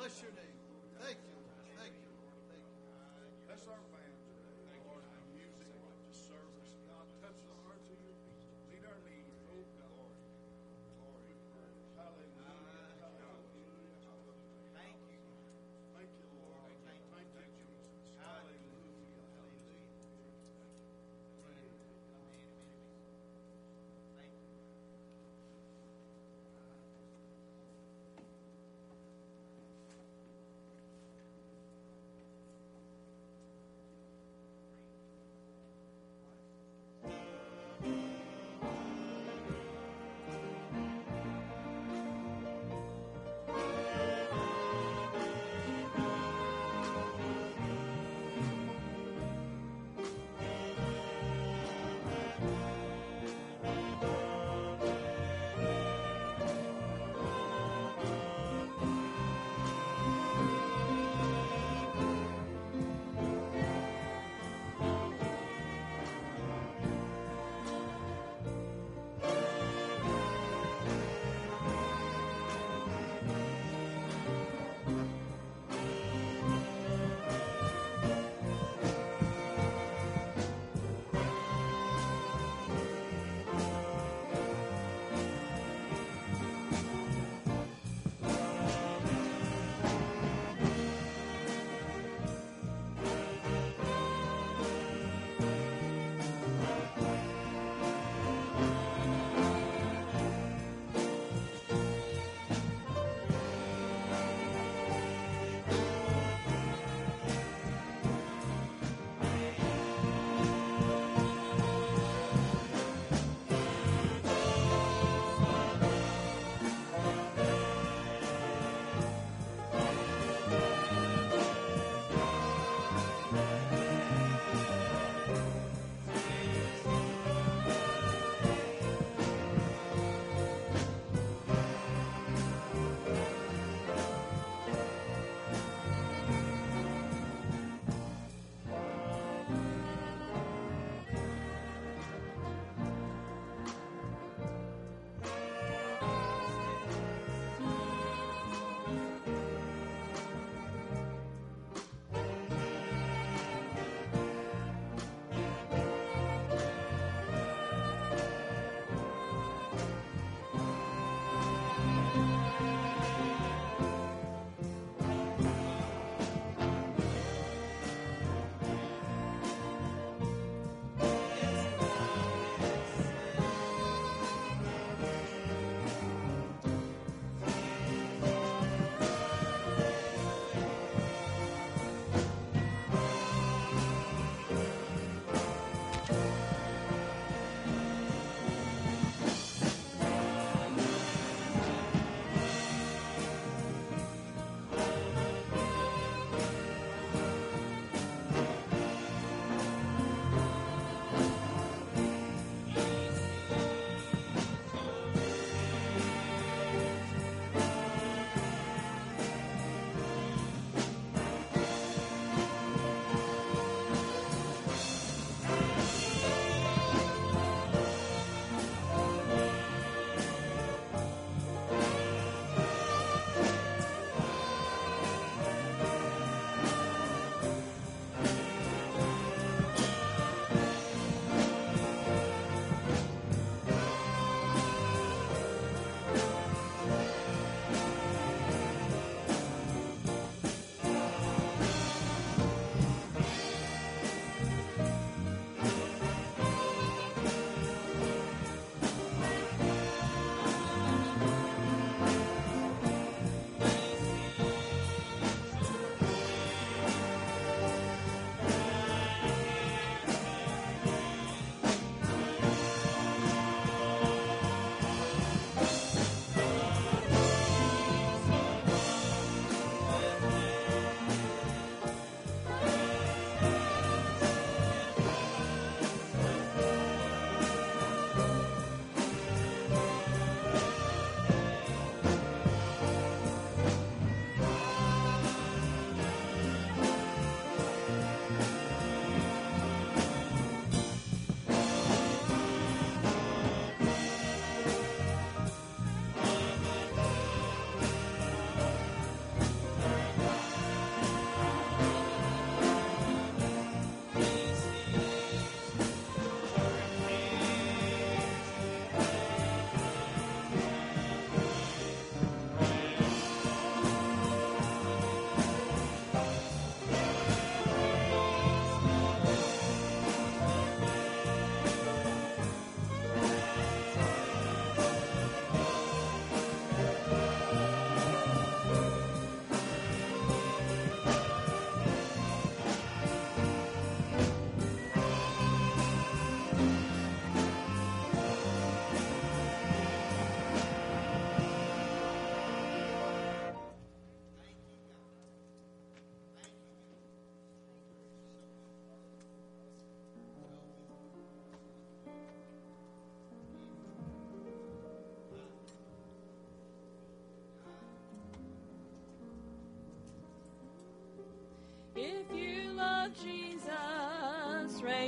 bless your name. Thank you. Thank you. Thank you. Bless our fans, Lord, the music, the service. God, touch the hearts of your people. Meet our needs, oh God. Glory. Hallelujah. Hallelujah. Thank you. Thank you, Lord. Thank you, Jesus. Hallelujah. Hallelujah. Thank you.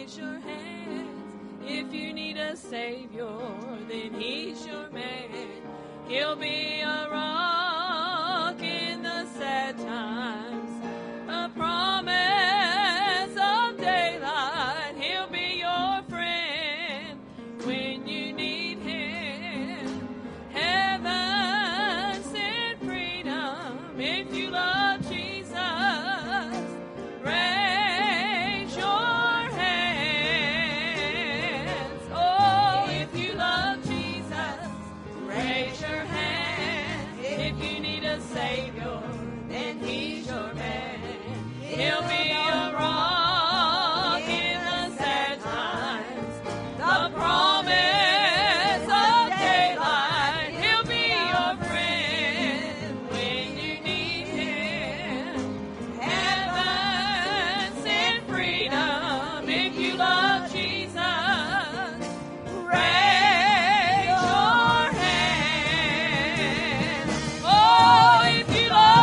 raise your hands. If you need a Savior, then He's your man. He'll be a rock in the sad times, a promise of daylight. He'll be your friend when you need Him. Heaven sent freedom if you love Jesus. Raise your hands. Oh, if you love Jesus, raise your hands. If you need a Savior, then He's your man. He'll be a rock in the sad times, the promise of daylight. He'll be your friend when you need Him. Heaven sent freedom if you love Jesus. Raise your hand. Oh, if you love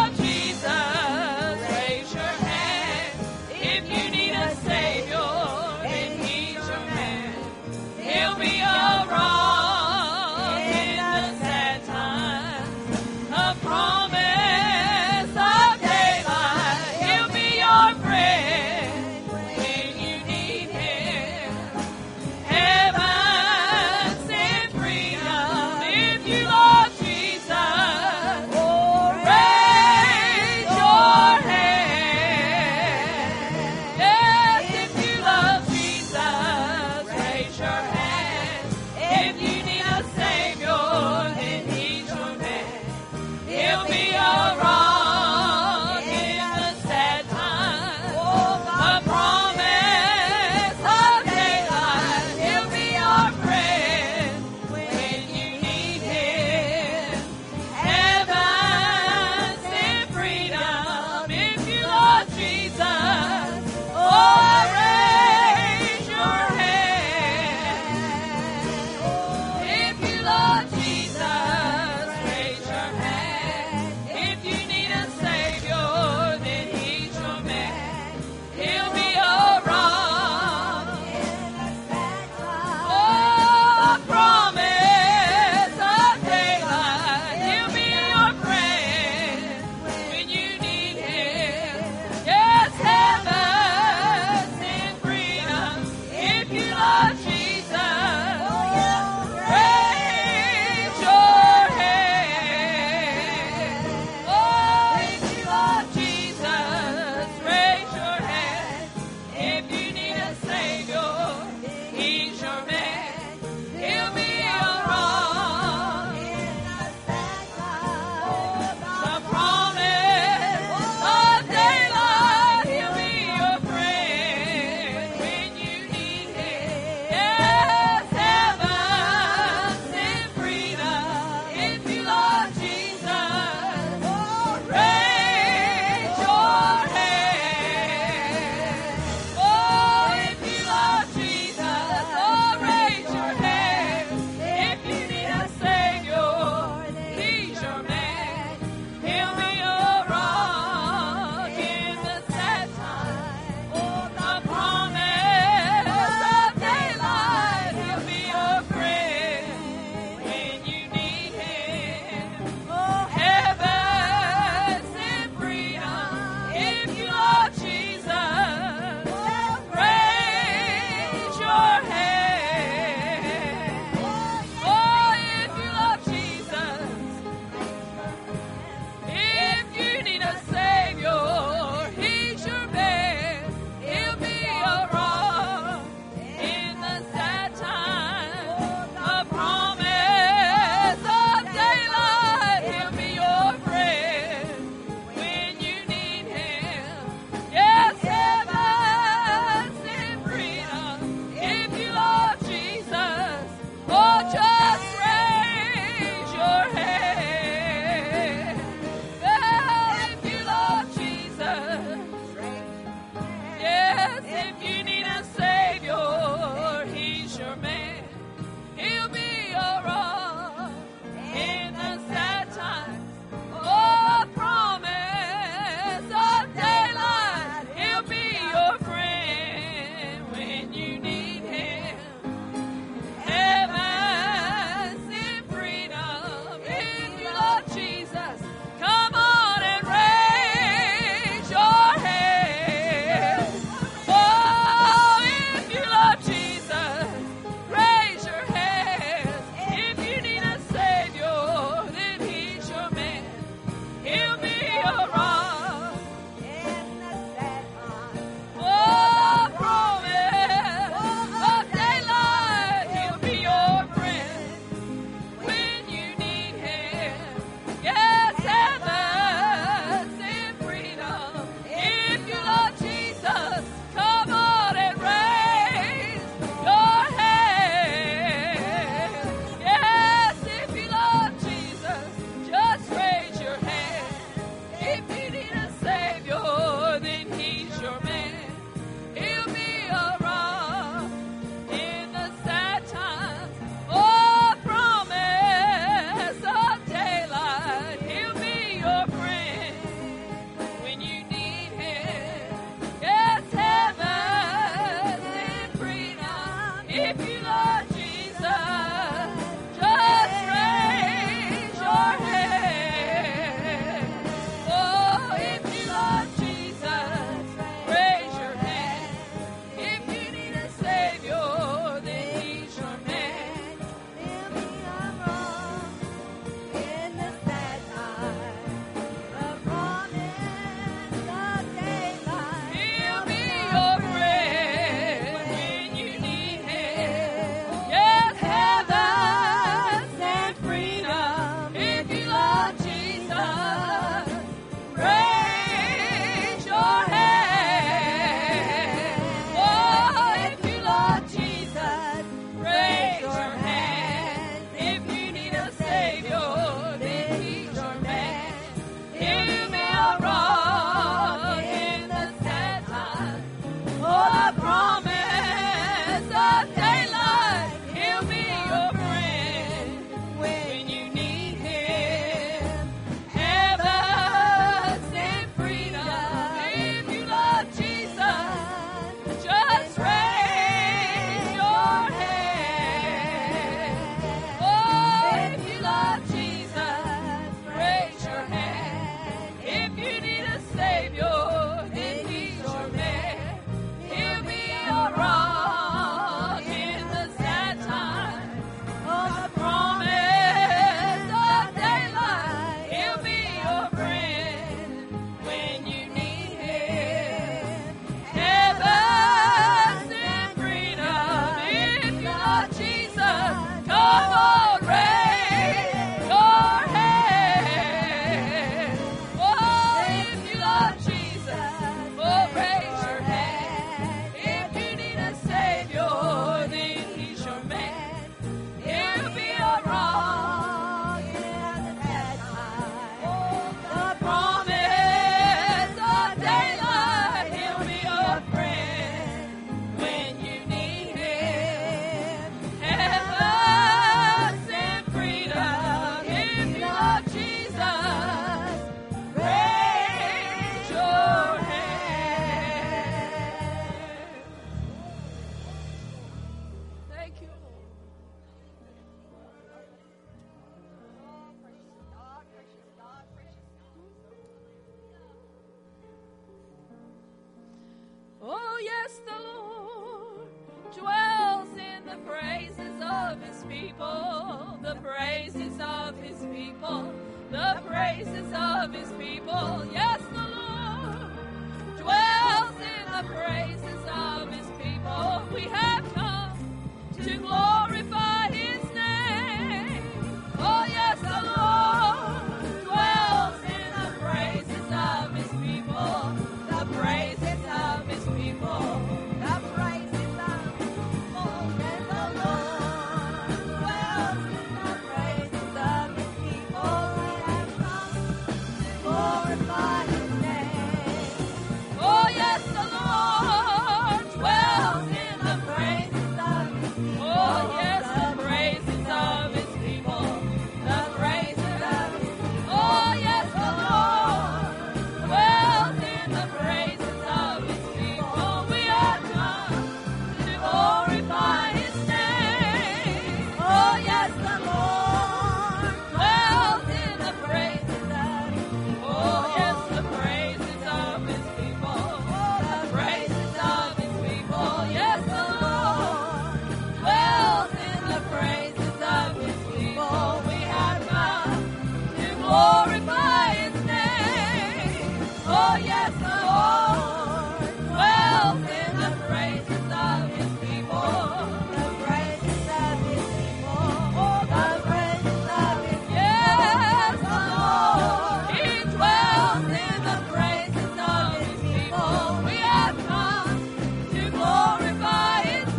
people, the praises of his people, the praises of his people. Yes, the Lord dwells in the praises of his people. We have come to glorify his name. Oh, yes, the Lord dwells in the praises of his people, the praises of his people, the praises of his people. Yes, the Lord dwells in the praises of his people. We have come to glorify his name. Oh, yes, the Lord dwells in the praises of his people. Oh, yes, the praises of his people. The praises of his people. Oh, yes, the Lord dwells in the praises of his people. We have come to glorify his name. Oh, yes, the Lord dwells in the praises of his people. Oh, yes, the praises of his people. The praises of his people. Yes, the Lord dwells in the praises of his people. We have come to glorify his name. Oh, yes, the Lord dwells in the praises of his people. The praises of his people. Oh, the praises of his people. Yes, the Lord, he dwells in the praises of his people. We have come to glorify his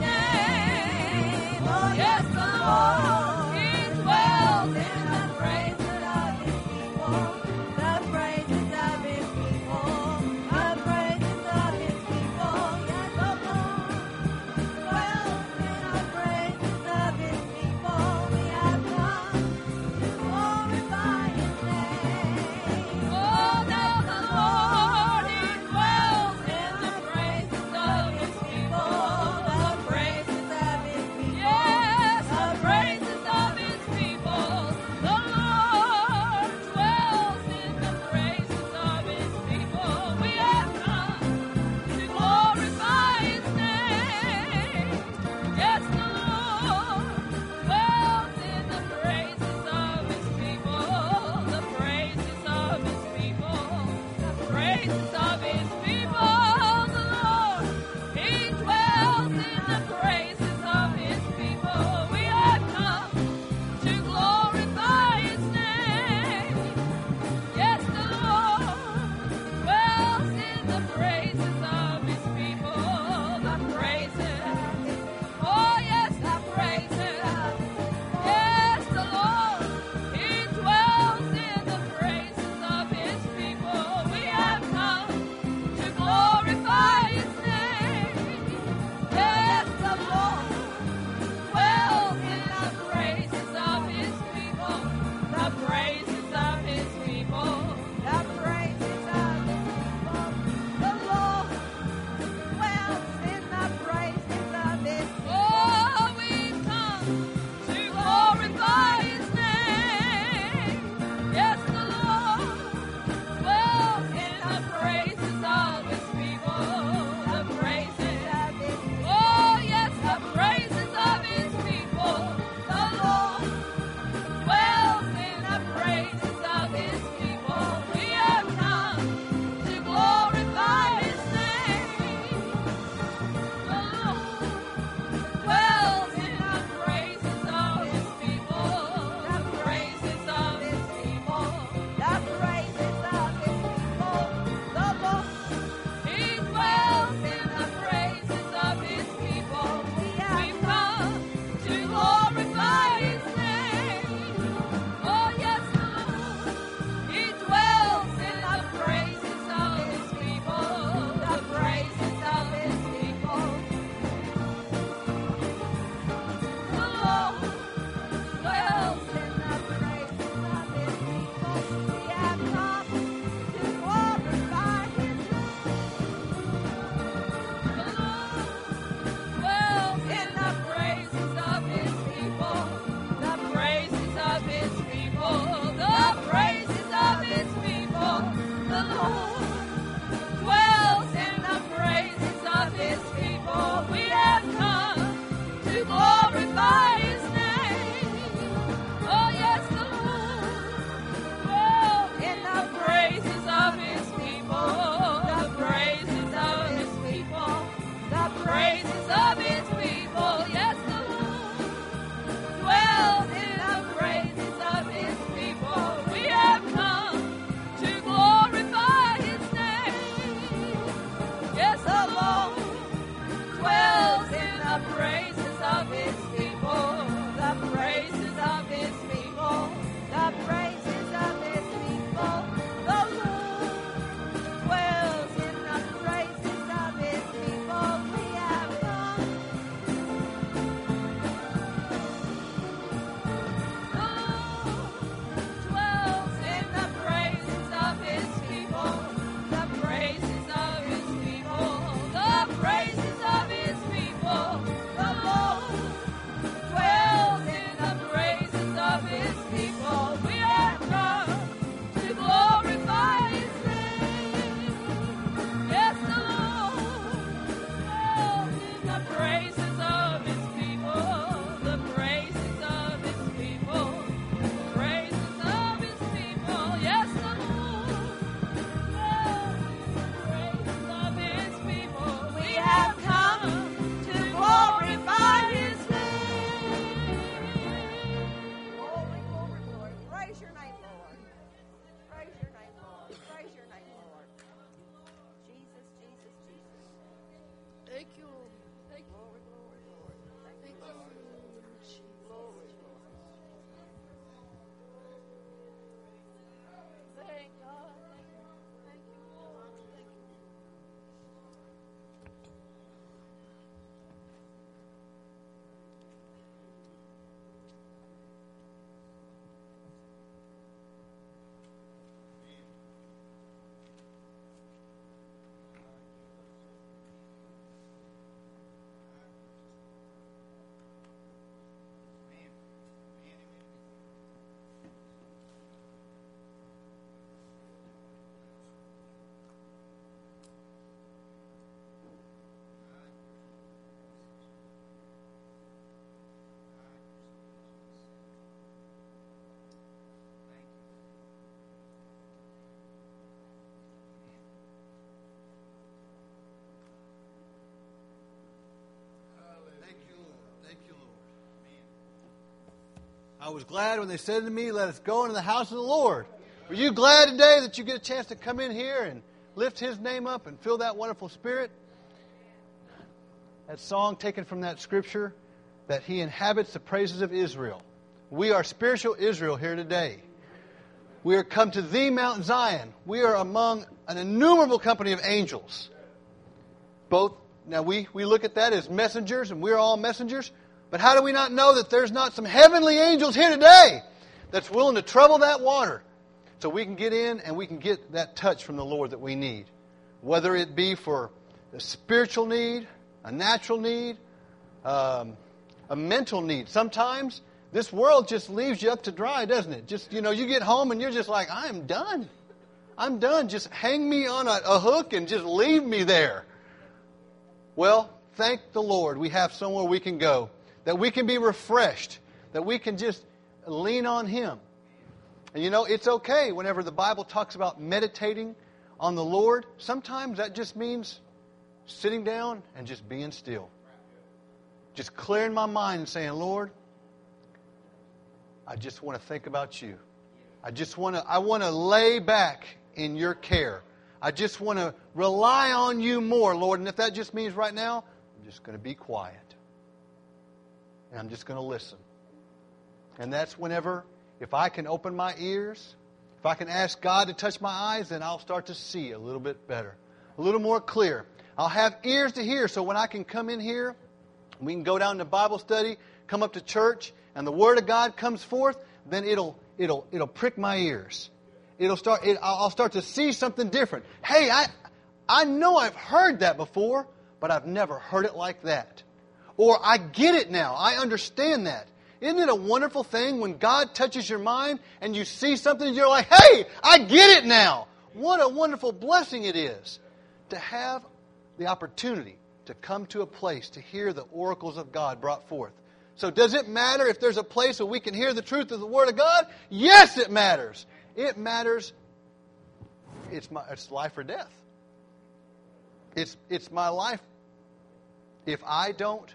name. Oh, yes, the Lord, he dwells in the praises of his people. The praises of his people. The praises of his people. Yes, the Lord dwells in the praises of his people. We have come to glorify his name. Oh, now the Lord, he dwells in the praises of his people. The praises of his people. Yes, the praises of his people. The Lord dwells in the praises of his people. We have come to glorify his name. Yes, the Lord dwells in the praises of his people. The praises of his people. The praises of his people. The Lord, he dwells in the praises of his people. We have come to glorify his name. Yes, the Lord dwells in the praises of his people. The praises. Oh, yes, the praises. Yes, the Lord, he dwells in the praises of his people. We have come to glorify his name. Yes, the Lord dwells in the praises of his people. The praises of his people. The praises of his people. The Lord dwells in the praises of his people. Oh, we've come to glorify his name. Yes, the Lord dwells in the praises of his people. The praises of his people. Oh, yes, the praises of his people. The Lord dwells in the praises of his people. We have come to glorify his name. The Lord dwells in the praises of his people. The praises of his people. The praises of his people. The Lord, he dwells in the praises of his people. We've come to glorify his name. Oh, yes, the Lord, he dwells in the praises of his people. The praises of his people. The Lord dwells in the praises of his people. We have come to glorify his name. The Lord dwells in the praises of his people. The praises of his people. The praises of his people. The Lord dwells in the praises of his people. We have come to glorify his name. I was glad when they said to me, let us go into the house of the Lord. Were you glad today that you get a chance to come in here and lift His name up and feel that wonderful Spirit? That song taken from that scripture, that He inhabits the praises of Israel. We are spiritual Israel here today. We are come to the Mount Zion. We are among an innumerable company of angels. Now we look at that as messengers, and we're all messengers. But how do we not know that there's not some heavenly angels here today that's willing to trouble that water so we can get in and we can get that touch from the Lord that we need? Whether it be for a spiritual need, a natural need, a mental need. Sometimes this world just leaves you up to dry, doesn't it? Just, you get home and you're just like, I'm done. I'm done. Just hang me on a hook and just leave me there. Well, thank the Lord we have somewhere we can go, that we can be refreshed, that we can just lean on Him. And it's okay whenever the Bible talks about meditating on the Lord. Sometimes that just means sitting down and just being still. Just clearing my mind and saying, Lord, I just want to think about You. I want to lay back in Your care. I just want to rely on You more, Lord. And if that just means right now, I'm just going to be quiet. And I'm just going to listen. And that's whenever, if I can open my ears, if I can ask God to touch my eyes, then I'll start to see a little bit better, a little more clear. I'll have ears to hear, so when I can come in here, we can go down to Bible study, come up to church, and the Word of God comes forth, then it'll prick my ears. I'll start to see something different. Hey, I know I've heard that before, but I've never heard it like that. Or I get it now. I understand that. Isn't it a wonderful thing when God touches your mind and you see something and you're like, hey, I get it now. What a wonderful blessing it is to have the opportunity to come to a place to hear the oracles of God brought forth. So does it matter if there's a place where we can hear the truth of the Word of God? Yes, it matters. It matters. It's life or death. It's my life. If I don't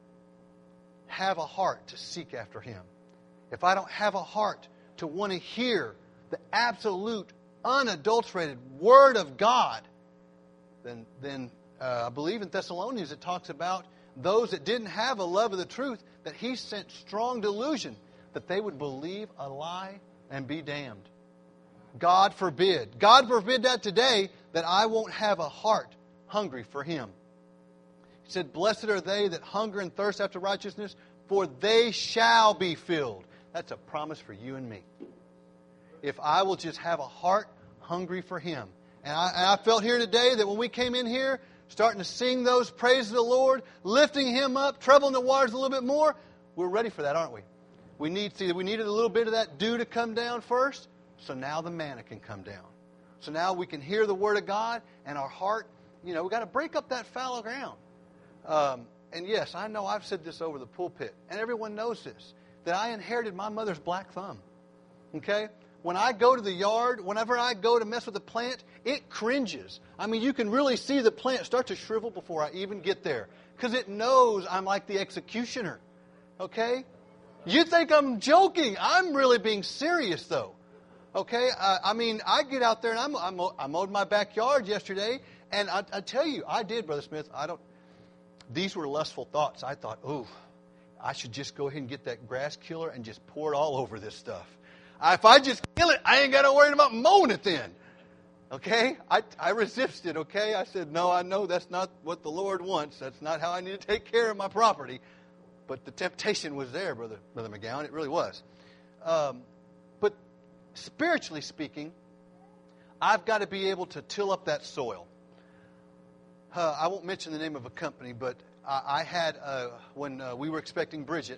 have a heart to seek after Him, if I don't have a heart to want to hear the absolute, unadulterated Word of God, then I believe in Thessalonians it talks about those that didn't have a love of the truth, that He sent strong delusion that they would believe a lie and be damned. God forbid. God forbid that today, that I won't have a heart hungry for Him. He said, blessed are they that hunger and thirst after righteousness, for they shall be filled. That's a promise for you and me. If I will just have a heart hungry for Him. And I felt here today that when we came in here, starting to sing those praises of the Lord, lifting Him up, troubling the waters a little bit more, we're ready for that, aren't we? We needed a little bit of that dew to come down first, so now the manna can come down. So now we can hear the Word of God, and our heart, we've got to break up that fallow ground. And yes, I know I've said this over the pulpit, and everyone knows this, that I inherited my mother's black thumb. Okay? When I go to the yard, whenever I go to mess with the plant, it cringes. I mean, you can really see the plant start to shrivel before I even get there, because it knows I'm like the executioner. Okay? You think I'm joking. I'm really being serious, though. Okay? I get out there, and I mowed my backyard yesterday, and I tell you, I did, Brother Smith. These were lustful thoughts. I thought, I should just go ahead and get that grass killer and just pour it all over this stuff. If I just kill it, I ain't got to worry about mowing it then. Okay? I resisted, okay? I said, no, I know that's not what the Lord wants. That's not how I need to take care of my property. But the temptation was there, Brother McGowan. It really was. But spiritually speaking, I've got to be able to till up that soil. I won't mention the name of a company, but I had, when we were expecting Bridget,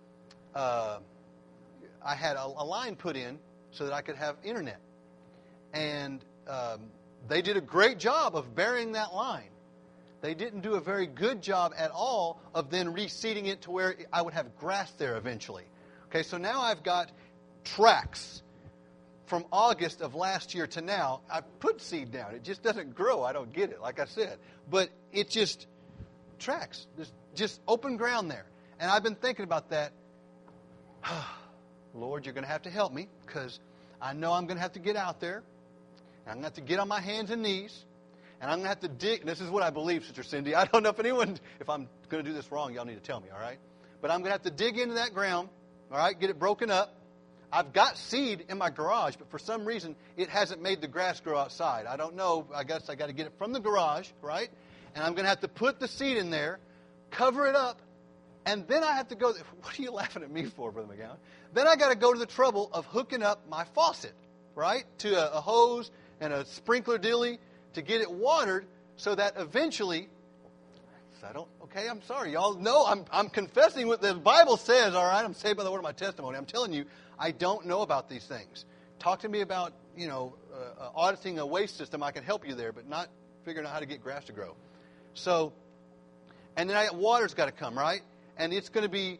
I had a line put in so that I could have internet. And they did a great job of burying that line. They didn't do a very good job at all of then reseeding it to where I would have grass there eventually. Okay, so now I've got tracks from August of last year to now. I put seed down. It just doesn't grow. I don't get it, like I said. But it just tracks. There's just open ground there. And I've been thinking about that. Lord, you're going to have to help me because I know I'm going to have to get out there. And I'm going to have to get on my hands and knees. And I'm going to have to dig. This is what I believe, Sister Cindy. I don't know if I'm going to do this wrong, y'all need to tell me, all right? But I'm going to have to dig into that ground, all right, get it broken up. I've got seed in my garage, but for some reason, it hasn't made the grass grow outside. I don't know. I guess I got to get it from the garage, right? And I'm going to have to put the seed in there, cover it up, and then I have to go. What are you laughing at me for, Brother McGowan? Then I got to go to the trouble of hooking up my faucet, right, to a hose and a sprinkler dilly to get it watered so that eventually, okay, I'm sorry. Y'all know I'm confessing what the Bible says, all right? I'm saved by the word of my testimony. I'm telling you, I don't know about these things. Talk to me about, auditing a waste system. I can help you there, but not figuring out how to get grass to grow. So, and then water's got to come, right? And it's going to be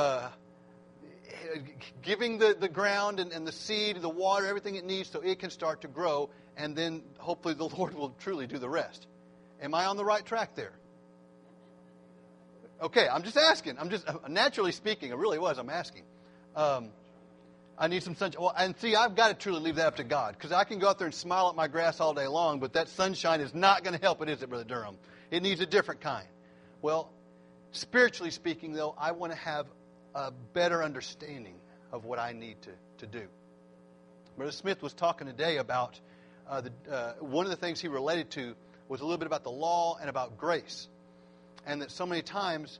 giving the ground and the seed, the water, everything it needs so it can start to grow. And then hopefully the Lord will truly do the rest. Am I on the right track there? Okay, I'm just asking. I'm just, naturally speaking, it really was, I'm asking. I need some sunshine. Well, and see, I've got to truly leave that up to God. Because I can go out there and smile at my grass all day long, but that sunshine is not going to help it, is it, Brother Durham? It needs a different kind. Well, spiritually speaking, though, I want to have a better understanding of what I need to do. Brother Smith was talking today about one of the things he related to was a little bit about the law and about grace. And that so many times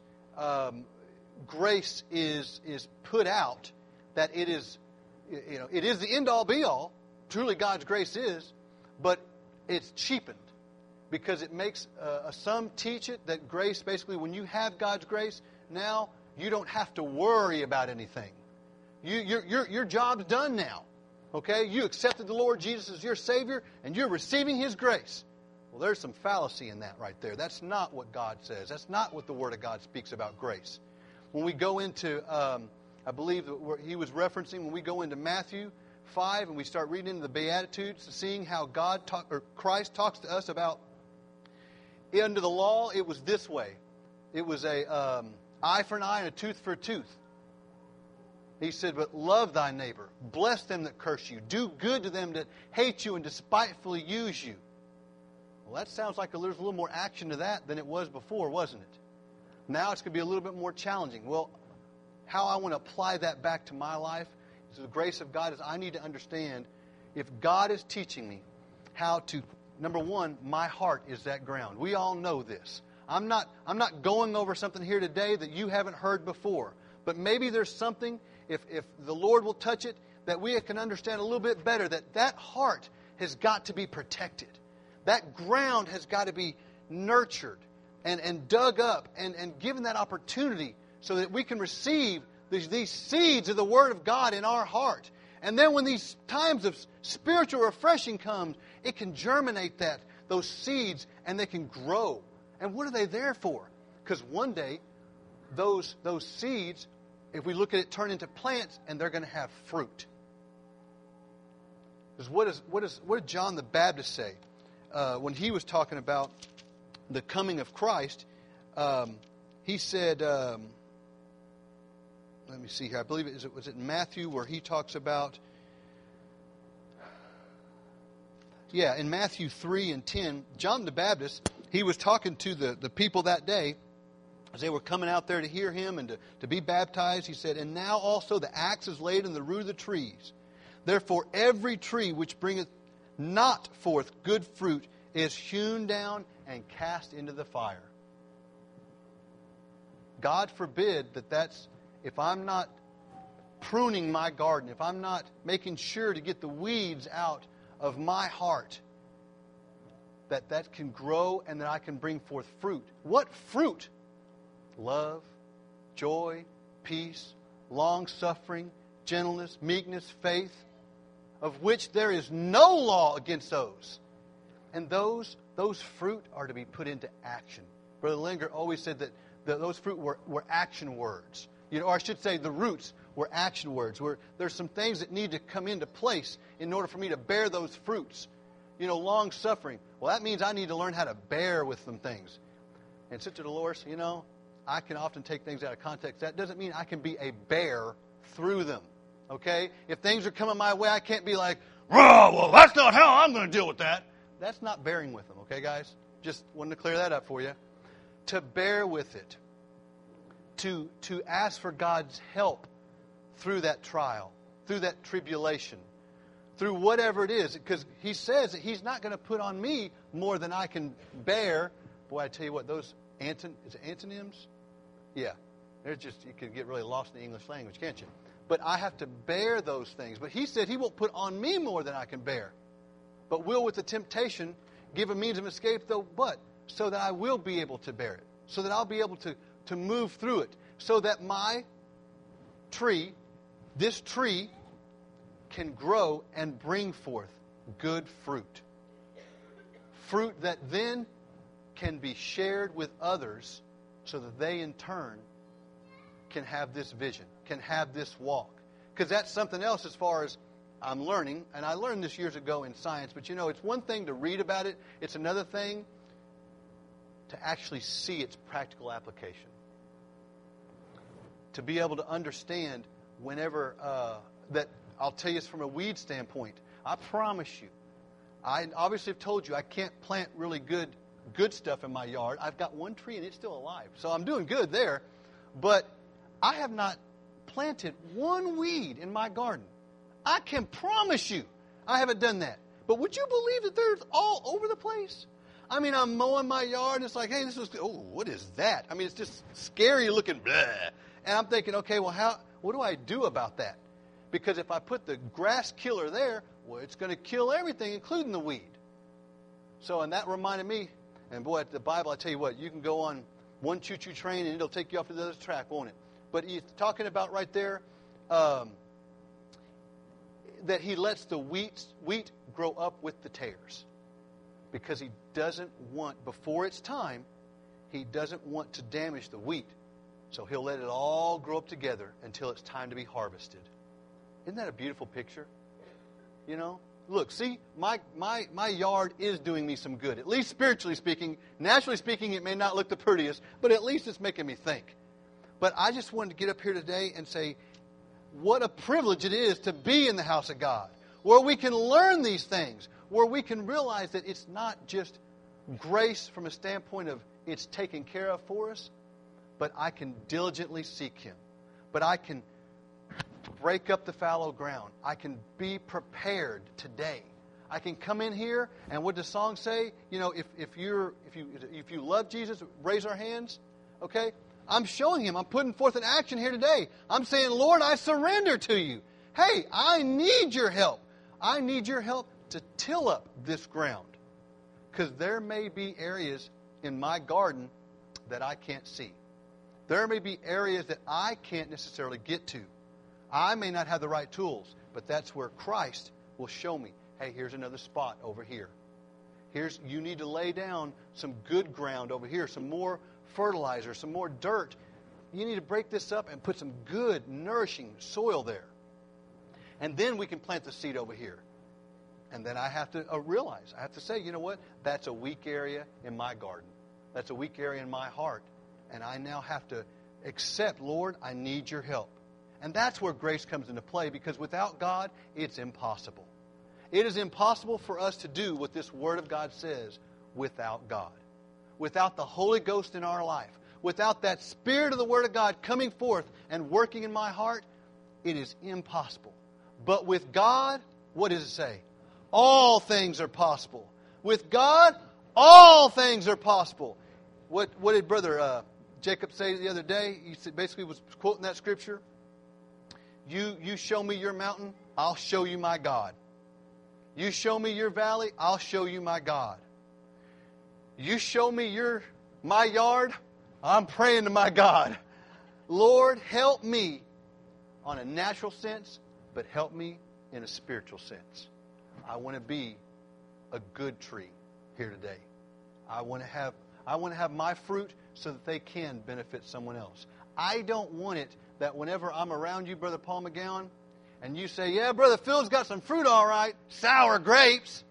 grace is put out that it is, it is the end-all, be-all. Truly God's grace is, but it's cheapened because it makes some teach it that grace, basically, when you have God's grace, now you don't have to worry about anything. Your job's done now. Okay? You accepted the Lord Jesus as your Savior, and you're receiving His grace. Well, there's some fallacy in that right there. That's not what God says. That's not what the Word of God speaks about grace. When we go into, I believe that he was referencing, when we go into Matthew 5 and we start reading into the Beatitudes, seeing how Christ talks to us about, under the law, it was this way. It was a eye for an eye and a tooth for a tooth. He said, but love thy neighbor. Bless them that curse you. Do good to them that hate you and despitefully use you. Well, that sounds like there's a little more action to that than it was before, wasn't it? Now it's going to be a little bit more challenging. Well, how I want to apply that back to my life is the grace of God is I need to understand if God is teaching me how to, number one, my heart is that ground. We all know this. I'm not going over something here today that you haven't heard before. But maybe there's something, if the Lord will touch it, that we can understand a little bit better, that heart has got to be protected. That ground has got to be nurtured and dug up and given that opportunity so that we can receive these seeds of the Word of God in our heart. And then when these times of spiritual refreshing come, it can germinate those seeds, and they can grow. And what are they there for? Because one day, those seeds, if we look at it, turn into plants, and they're going to have fruit. Because what did John the Baptist say when he was talking about the coming of Christ? He said, let me see here. I believe was it Matthew where he talks about. Yeah, in Matthew 3 and 10, John the Baptist, he was talking to the people that day as they were coming out there to hear him and to be baptized. He said, and now also the axe is laid in the root of the trees. Therefore every tree which bringeth not forth good fruit is hewn down and cast into the fire. God forbid that's, if I'm not pruning my garden, if I'm not making sure to get the weeds out of my heart, that can grow and that I can bring forth fruit. What fruit? Love, joy, peace, long-suffering, gentleness, meekness, faith, of which there is no law against those. And those fruit are to be put into action. Brother Linger always said that those fruit were action words. Or I should say the roots were action words. Where there's some things that need to come into place in order for me to bear those fruits. Long suffering. Well, that means I need to learn how to bear with some things. And Sister Dolores, I can often take things out of context. That doesn't mean I can be a bear through them. Okay? If things are coming my way, I can't be like, well, that's not how I'm going to deal with that. That's not bearing with them, okay, guys? Just wanted to clear that up for you. To bear with it. To ask for God's help through that trial, through that tribulation, through whatever it is. Because He says that He's not going to put on me more than I can bear. Boy, I tell you what, those is it antonyms? Yeah. They're just, you can get really lost in the English language, can't you? But I have to bear those things. But He said He won't put on me more than I can bear. But will, with the temptation, give a means of escape, though, but so that I will be able to bear it. So that I'll be able to move through it. So that my tree, this tree, can grow and bring forth good fruit. Fruit that then can be shared with others so that they in turn can have this vision, can have this walk. Because that's something else as far as I'm learning, and I learned this years ago in science, but you know, it's one thing to read about it, it's another thing to actually see its practical application. To be able to understand whenever, that I'll tell you this from a weed standpoint, I promise you, I obviously have told you I can't plant really good stuff in my yard. I've got one tree and it's still alive, so I'm doing good there, but I have not planted one weed in my garden. I can promise you I haven't done that. But would you believe that there's all over the place? I mean, I'm mowing my yard and it's like, hey, what is that? I mean, it's just scary looking, blah. And I'm thinking, okay, well, what do I do about that? Because if I put the grass killer there, well, it's going to kill everything, including the weed. So, and that reminded me, and boy, the Bible, I tell you what, you can go on one choo-choo train and it'll take you off to the other track, won't it? But he's talking about right there that He lets the wheat grow up with the tares. Because He doesn't want, before it's time, He doesn't want to damage the wheat. So He'll let it all grow up together until it's time to be harvested. Isn't that a beautiful picture? You know? Look, see, my yard is doing me some good. At least spiritually speaking. Naturally speaking, it may not look the prettiest, but at least it's making me think. But I just wanted to get up here today and say, what a privilege it is to be in the house of God, where we can learn these things, where we can realize that it's not just grace from a standpoint of it's taken care of for us, but I can diligently seek Him. But I can break up the fallow ground. I can be prepared today. I can come in here, and what does the song say? You know, if you love Jesus, raise our hands. Okay? I'm showing Him. I'm putting forth an action here today. I'm saying, Lord, I surrender to You. Hey, I need Your help. I need Your help to till up this ground. Because there may be areas in my garden that I can't see. There may be areas that I can't necessarily get to. I may not have the right tools, but that's where Christ will show me, hey, here's another spot over here. You need to lay down some good ground over here, some more fertilizer, some more dirt. You need to break this up and put some good, nourishing soil there. And then we can plant the seed over here. And then I have to realize, I have to say, you know what? That's a weak area in my garden. That's a weak area in my heart. And I now have to accept, Lord, I need Your help. And that's where grace comes into play, because without God, it's impossible. It is impossible for us to do what this Word of God says without God. Without the Holy Ghost in our life, without that Spirit of the Word of God coming forth and working in my heart, it is impossible. But with God, what does it say? All things are possible. With God, all things are possible. What did Brother Jacob say the other day? He basically was quoting that scripture. You show me your mountain, I'll show you my God. You show me your valley, I'll show you my God. You show me my yard, I'm praying to my God. Lord, help me on a natural sense, but help me in a spiritual sense. I want to be a good tree here today. I want to have my fruit so that they can benefit someone else. I don't want it that whenever I'm around you, Brother Paul McGowan, and you say, yeah, Brother Phil's got some fruit all right, sour grapes.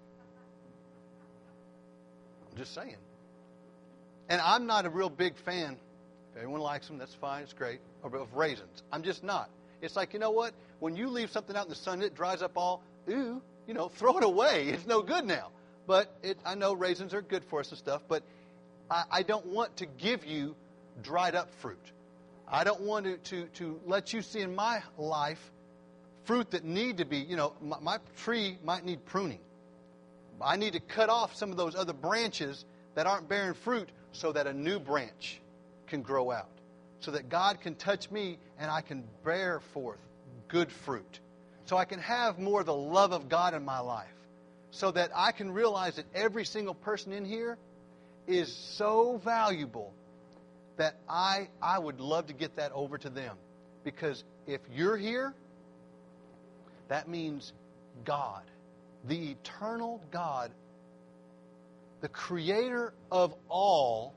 I'm just saying. And I'm not a real big fan. If anyone likes them, that's fine, it's great, of raisins. I'm just not. It's like, you know what? When you leave something out in the sun, it dries up all, throw it away. It's no good now. But I know raisins are good for us and stuff, but I don't want to give you dried up fruit. I don't want to let you see in my life fruit that need to be, my tree might need pruning. I need to cut off some of those other branches that aren't bearing fruit so that a new branch can grow out. So that God can touch me and I can bear forth good fruit. So I can have more of the love of God in my life. So that I can realize that every single person in here is so valuable that I would love to get that over to them. Because if you're here, that means God, the eternal God, the creator of all,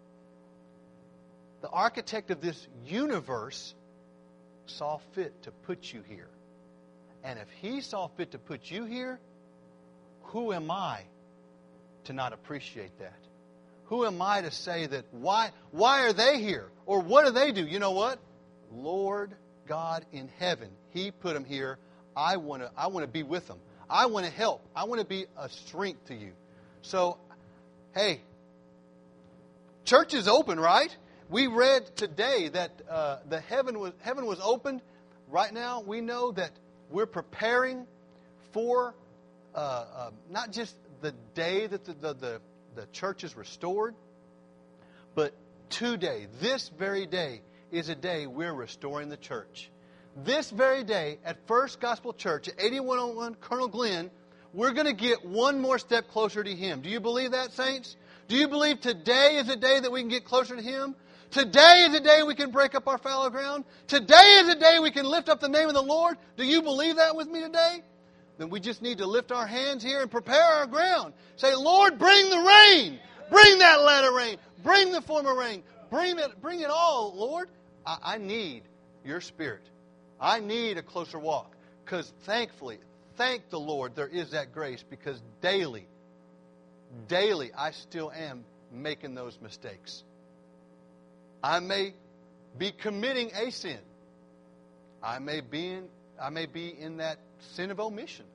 the architect of this universe, saw fit to put you here. And if He saw fit to put you here, who am I to not appreciate that? Who am I to say that, why are they here? Or what do they do? You know what? Lord God in heaven, He put them here. I want to be with them. I want to help. I want to be a strength to you. So, hey, church is open, right? We read today that the heaven was opened. Right now, we know that we're preparing for not just the day that the church is restored, but today, this very day, is a day we're restoring the church. This very day at First Gospel Church at 8101 Colonel Glenn, we're going to get one more step closer to Him. Do you believe that, saints? Do you believe today is a day that we can get closer to Him? Today is a day we can break up our fallow ground. Today is a day we can lift up the name of the Lord. Do you believe that with me today? Then we just need to lift our hands here and prepare our ground. Say, Lord, bring the rain. Bring that latter rain. Bring the former rain. Bring it all, Lord. I need your Spirit. I need a closer walk. Because thankfully, thank the Lord, there is that grace. Because daily, I still am making those mistakes. I may be committing a sin. I may be in that sin of omission.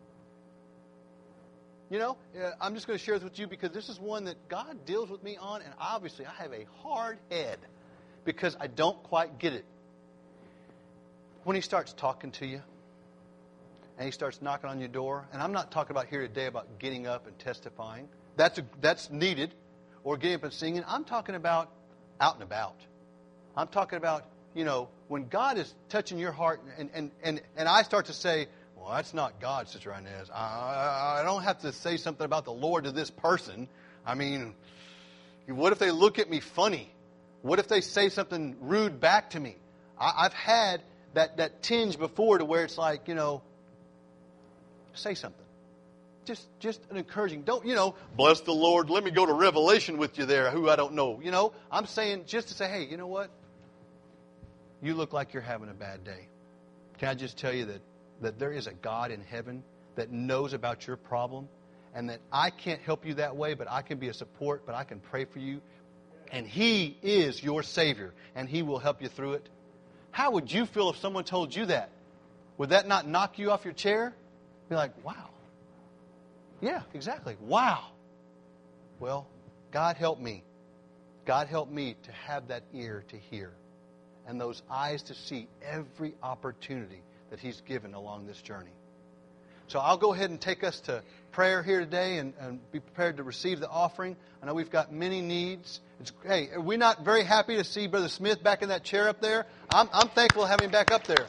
I'm just going to share this with you because this is one that God deals with me on, and obviously I have a hard head because I don't quite get it. When He starts talking to you, and He starts knocking on your door, and I'm not talking about here today about getting up and testifying. That's needed, or getting up and singing. I'm talking about out and about. I'm talking about, when God is touching your heart and I start to say, well, that's not God, Sister Inez. I don't have to say something about the Lord to this person. I mean, what if they look at me funny? What if they say something rude back to me? I've had that tinge before to where it's like, say something. Just an encouraging. Don't, bless the Lord. Let me go to Revelation with you there, who I don't know. I'm saying just to say, hey, you know what? You look like you're having a bad day. Can I just tell you that there is a God in heaven that knows about your problem and that I can't help you that way, but I can be a support, but I can pray for you. And He is your Savior, and He will help you through it. How would you feel if someone told you that? Would that not knock you off your chair? Be like, wow. Yeah, exactly. Wow. Well, God help me. God help me to have that ear to hear and those eyes to see every opportunity that He's given along this journey. So I'll go ahead and take us to prayer here today and be prepared to receive the offering. I know we've got many needs. Hey, are we not very happy to see Brother Smith back in that chair up there? I'm thankful to have him back up there.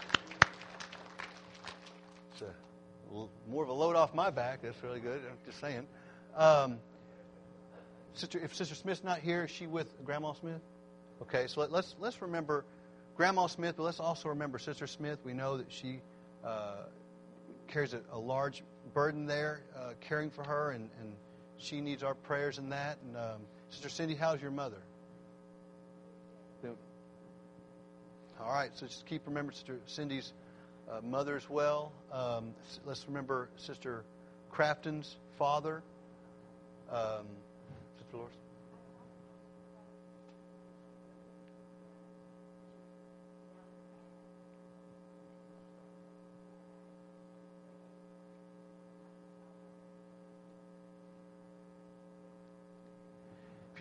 It's more of a load off my back. That's really good. I'm just saying. If Sister Smith's not here, is she with Grandma Smith? Okay, so let's remember Grandma Smith, but let's also remember Sister Smith. We know that she carries a large burden there, caring for her, and she needs our prayers in that. And Sister Cindy, how's your mother? All right, so just keep remembering Sister Cindy's mother as well. Let's remember Sister Crafton's father. Sister Dolores.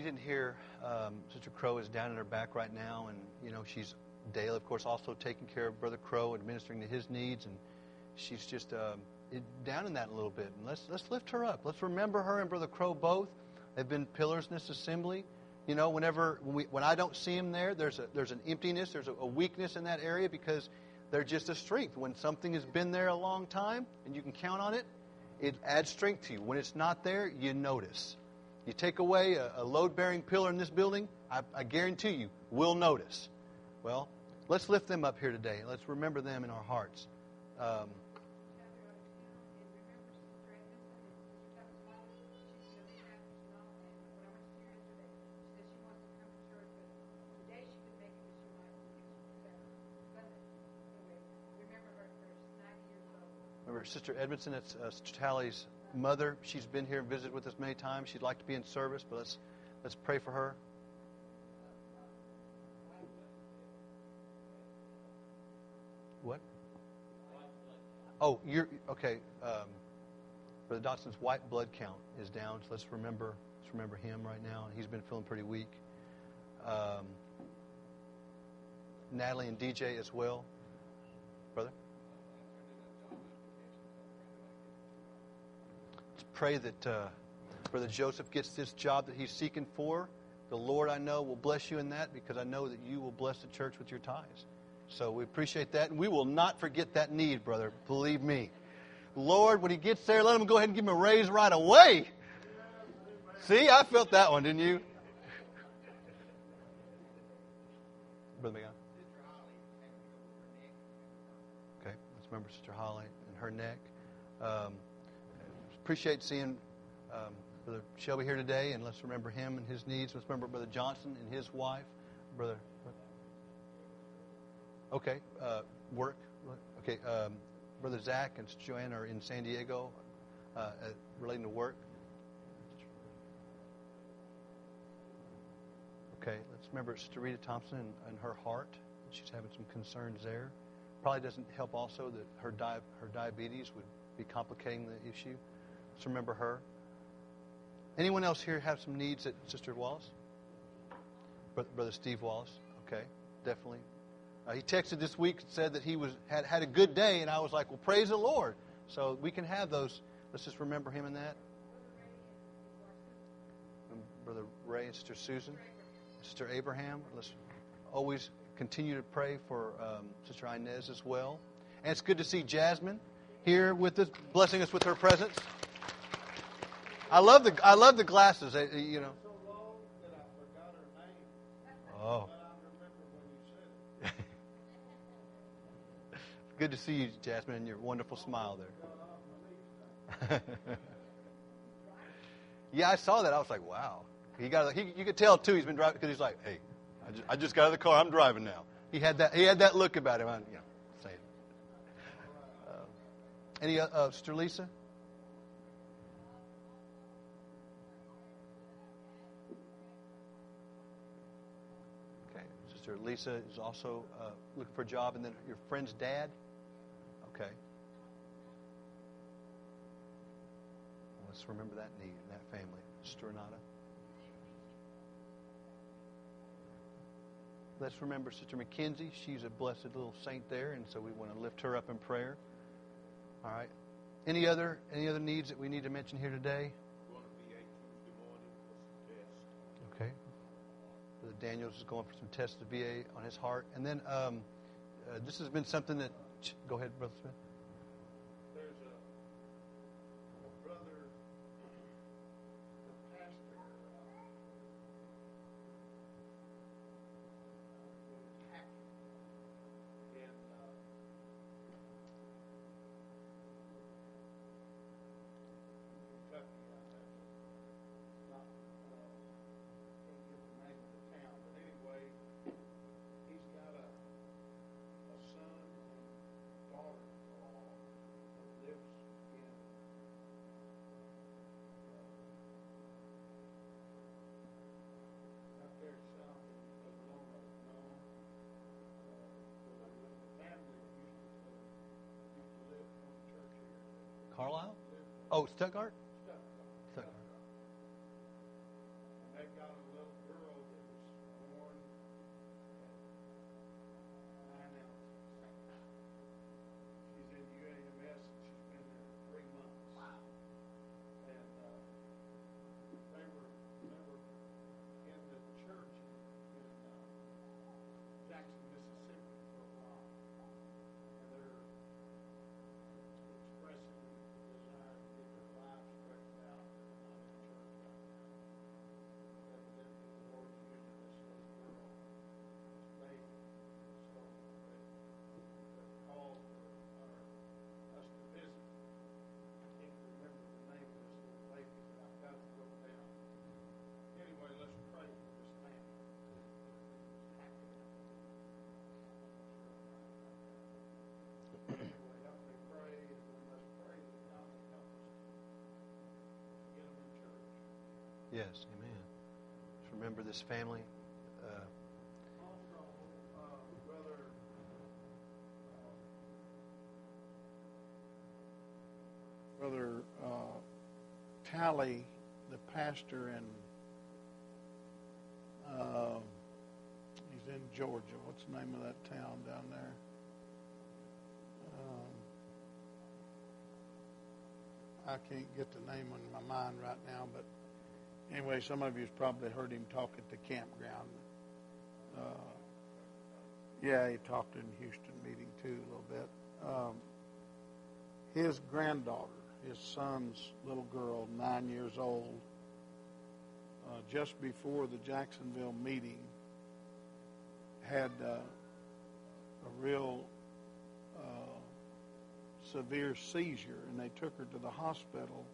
didn't hear, Sister Crow is down in her back right now, and she's Dale, of course, also taking care of Brother Crow, administering to his needs, and she's just down in that a little bit. And let's lift her up. Let's remember her and Brother Crow both. They've been pillars in this assembly. When I don't see them there, there's an emptiness, there's a weakness in that area because they're just a strength. When something has been there a long time and you can count on it, it adds strength to you. When it's not there, you notice. You take away a load-bearing pillar in this building, I guarantee you, we'll notice. Well, let's lift them up here today. Let's remember them in our hearts. Remember Sister Edmondson, that's Sister Tally's mother. She's been here and visited with us many times. She'd like to be in service, but let's pray for her. What? Oh, you're okay. Brother Dotson's white blood count is down, so let's remember him right now. He's been feeling pretty weak. Natalie and DJ as well, brother. Let's pray that Brother Joseph gets this job that he's seeking for. The Lord, I know, will bless you in that because I know that you will bless the church with your tithes. So we appreciate that, and we will not forget that need, brother. Believe me. Lord, when he gets there, let him go ahead and give him a raise right away. See, I felt that one, didn't you? Brother McGon. Okay, let's remember Sister Holly and her neck. Appreciate seeing Brother Shelby here today, and let's remember him and his needs. Let's remember Brother Johnson and his wife. Brother... Okay, work. Okay, Brother Zach and Joanne are in San Diego relating to work. Okay, let's remember Sister Rita Thompson and her heart. She's having some concerns there. Probably doesn't help also that her diabetes would be complicating the issue. Let's remember her. Anyone else here have some needs at Sister Wallace? Brother Steve Wallace. Okay, definitely. He texted this week and said that he had a good day, and I was like, well, praise the Lord. So we can have those. Let's just remember him in that. And Brother Ray and Sister Susan, Sister Abraham. Let's always continue to pray for Sister Inez as well. And it's good to see Jasmine here with us, blessing us with her presence. I love the glasses. So long that I forgot her name. Oh. But I remember when you said it. Good to see you, Jasmine, and your wonderful smile there. Yeah, I saw that. I was like, wow. You could tell too. He's been driving because he's like, hey, I just got out of the car. I'm driving now. He had that look about him. Say it. Any Sister Lisa? Okay, Sister Lisa is also looking for a job, and then your friend's dad. Okay. Let's remember that need in that family. Sister Renata. Let's remember Sister McKenzie. She's a blessed little saint there, and so we want to lift her up in prayer. All right. Any other needs that we need to mention here today? Going to be Tuesday morning for some tests. Okay. Brother Daniels is going for some tests to VA on his heart. And then this has been something that... Go ahead, Brother Smith. There's a brother, the pastor, hacked in Kentucky. Not can't get the name of the town, but anyway, he's got a son and daughter-in-law that lives in out there south of Oklahoma. The family used to live on the church here. Carlisle? Oh, Stuttgart? Stuttgart. Stuttgart. And they've got a little Yes, amen. Just remember this family. Also, Brother Tally, the pastor in he's in Georgia. What's the name of that town down there? I can't get the name on my mind right now, but anyway, some of you's probably heard him talk at the campground. Yeah, he talked in Houston meeting too a little bit. His granddaughter, his son's little girl, 9 years old, just before the Jacksonville meeting, had a real severe seizure, and they took her to the hospital,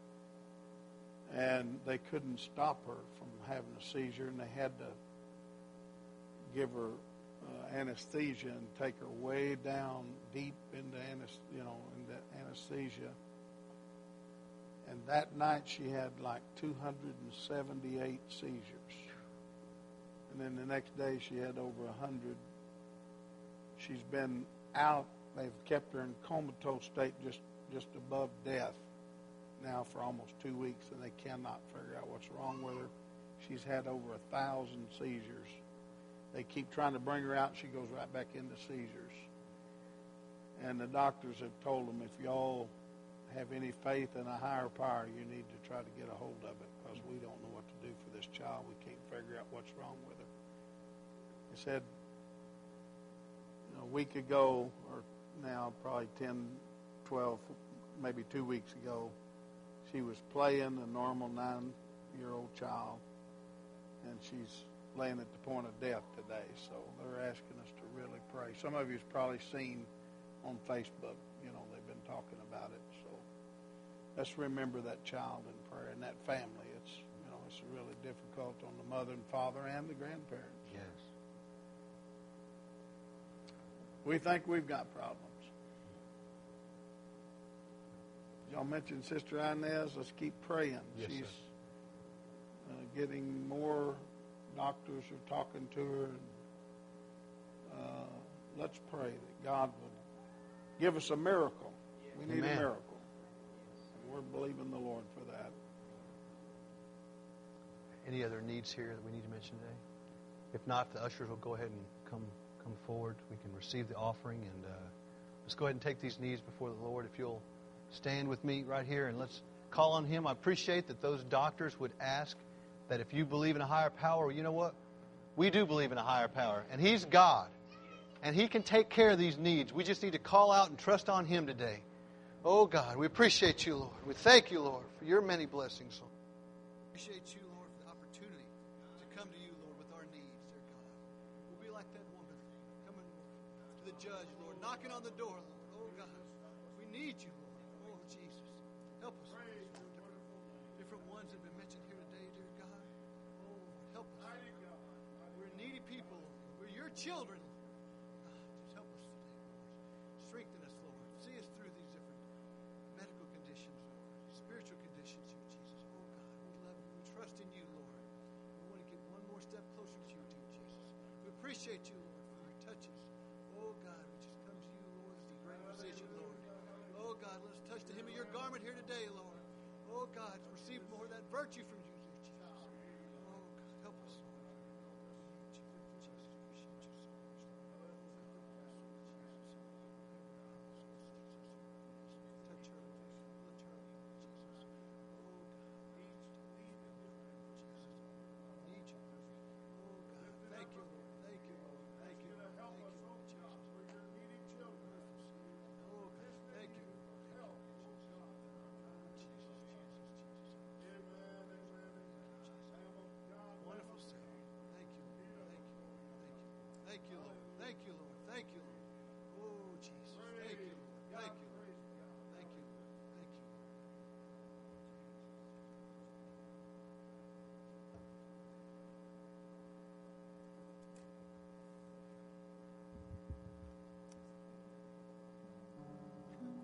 and they couldn't stop her from having a seizure, and they had to give her anesthesia and take her way down deep into anesthesia. And that night she had like 278 seizures. And then the next day she had over 100. She's been out. They've kept her in comatose state just above death now for almost 2 weeks, and they cannot figure out what's wrong with her. She's had over 1,000 seizures. They keep trying to bring her out. She goes right back into seizures. And the doctors have told them, if y'all have any faith in a higher power, you need to try to get a hold of it, because we don't know what to do for this child. We can't figure out what's wrong with her. They said a week ago, or now probably 10, 12, maybe 2 weeks ago, she was playing a normal 9-year-old child, and she's laying at the point of death today. So they're asking us to really pray. Some of you's probably seen on Facebook, they've been talking about it. So let's remember that child in prayer and that family. It's really difficult on the mother and father and the grandparents. Yes. We think we've got problems. Y'all mentioned Sister Inez. Let's keep praying. Yes, She's getting getting more doctors are talking to her. And, let's pray that God would give us a miracle. We need Amen. a miracle. And we're believing the Lord for that. Any other needs here that we need to mention today? If not, the ushers will go ahead and come forward. We can receive the offering, and let's go ahead and take these needs before the Lord. If you'll stand with me right here, and let's call on Him. I appreciate that those doctors would ask that if you believe in a higher power, well, you know what? We do believe in a higher power, and He's God, and He can take care of these needs. We just need to call out and trust on Him today. Oh, God, we appreciate You, Lord. We thank You, Lord, for Your many blessings. We appreciate You, Lord, for the opportunity to come to You, Lord, with our needs, dear God. We'll be like that woman coming to the judge, Lord, knocking on the door, Lord. Oh, God, we need You, Lord. Oh, Jesus, help us. Different ones that have been mentioned here today, dear God. Oh, help us. We're needy people. We're Your children. Just help us today, Lord. Strengthen us, Lord. See us through these different medical conditions, Lord. Spiritual conditions, You, Jesus. Oh, God, we love You. We trust in You, Lord. We want to get one more step closer to You, dear Jesus. We appreciate You, Lord, for Your touches. Oh, God, we just come to You, Lord, as the great physician, Lord. Oh, God, let us touch the hem of Your garment here today, Lord. Oh, God, receive more of that virtue from You, dear Jesus. Oh, God, help us, Lord. Touch her, Lord. Lift her up, Jesus. Oh, God. Need You. Oh, God. Thank You, Lord. Thank You, Lord. Thank You, Lord. Thank You, Lord Jesus. Oh, God. Thank You. Wonderful Savior. Thank You, Lord. Thank You, Lord. Thank You, Lord. Thank You, Lord. Oh, Jesus. Thank You, Lord. Thank You, Lord. Thank You, Lord. Thank You.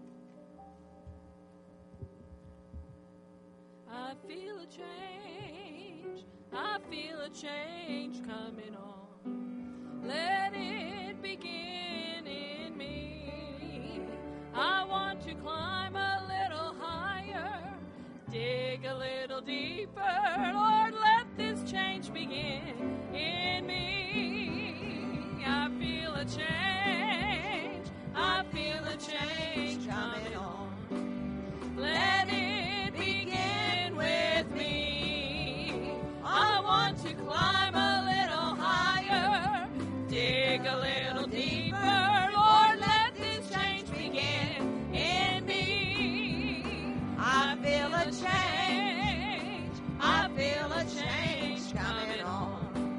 I feel a change I feel a change coming on. Let it begin in me. I want to climb a little higher, dig a little deeper. Lord, let this change begin in me. I feel a change. I feel a change coming on. Let it begin with me. I want to climb a little higher, dig a little deeper. Lord, let this change begin in me. I feel a change. I feel a change coming on.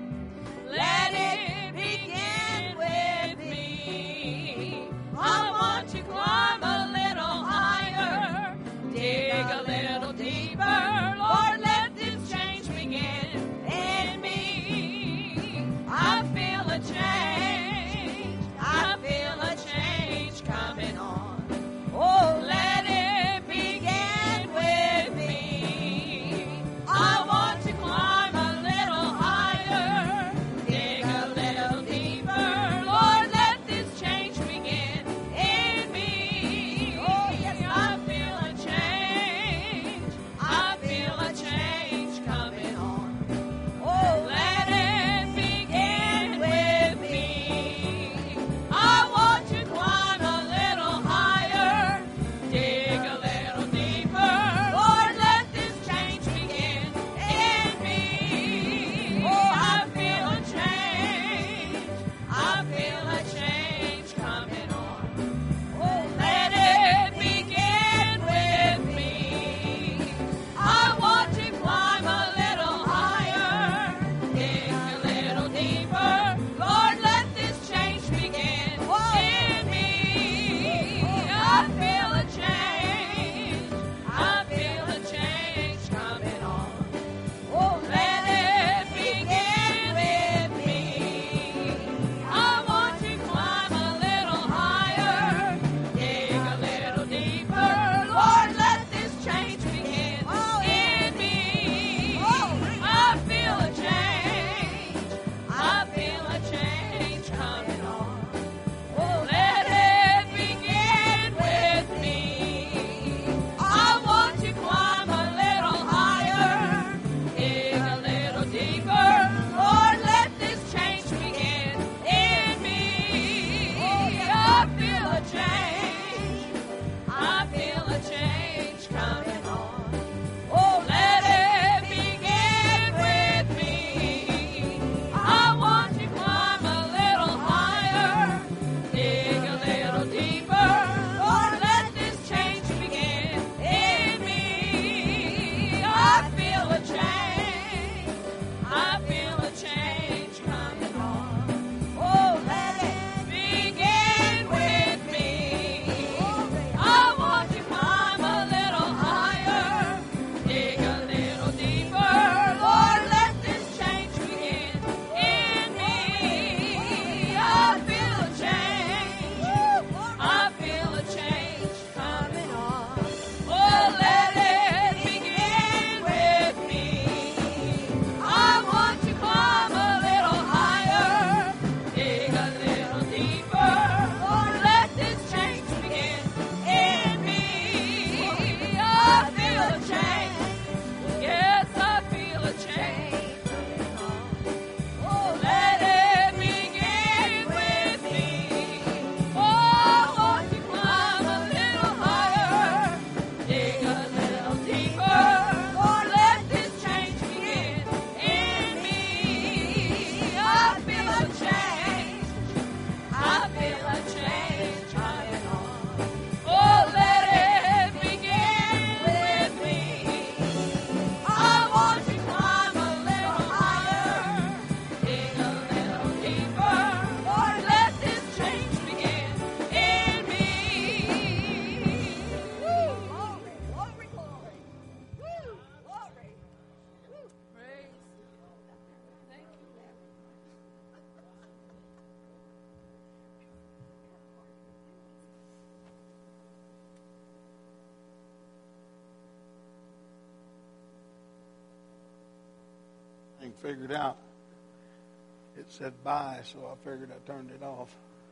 thing figured out. It said bye, so I figured I turned it off.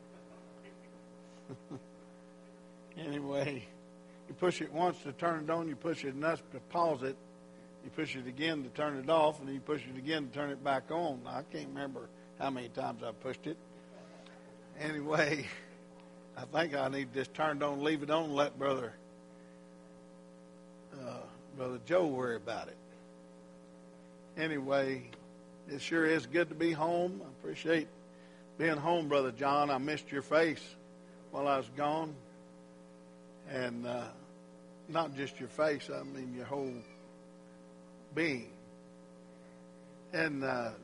Anyway, you push it once to turn it on, you push it enough to pause it, you push it again to turn it off, and then you push it again to turn it back on. I can't remember how many times I pushed it. Anyway, I think I need this turned on, leave it on, and let Brother Joe worry about it. Anyway, it sure is good to be home. I appreciate being home, Brother John. I missed your face while I was gone. And not just your face, I mean your whole being. And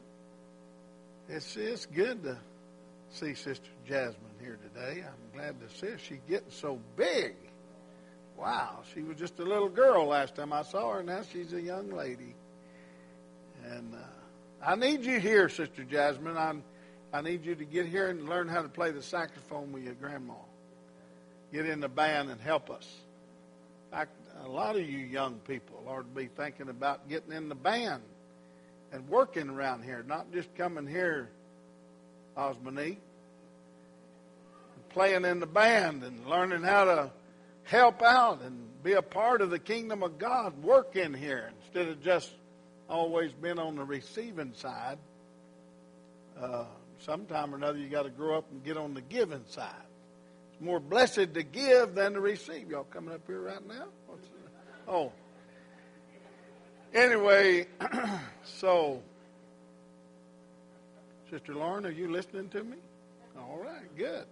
it's good to see Sister Jasmine here today. I'm glad to see her. She's getting so big. Wow, she was just a little girl last time I saw her. Now she's a young lady. And I need you here, Sister Jasmine. I need you to get here and learn how to play the saxophone with your grandma. Get in the band and help us. In fact, a lot of you young people ought to be thinking about getting in the band and working around here, not just coming here, Osmonique, playing in the band and learning how to help out and be a part of the kingdom of God. Work in here instead of just always being on the receiving side. Sometime or another you got to grow up and get on the giving side. It's more blessed to give than to receive. Y'all coming up here right now? Oh. Anyway, so, Sister Lauren, are you listening to me? All right, good.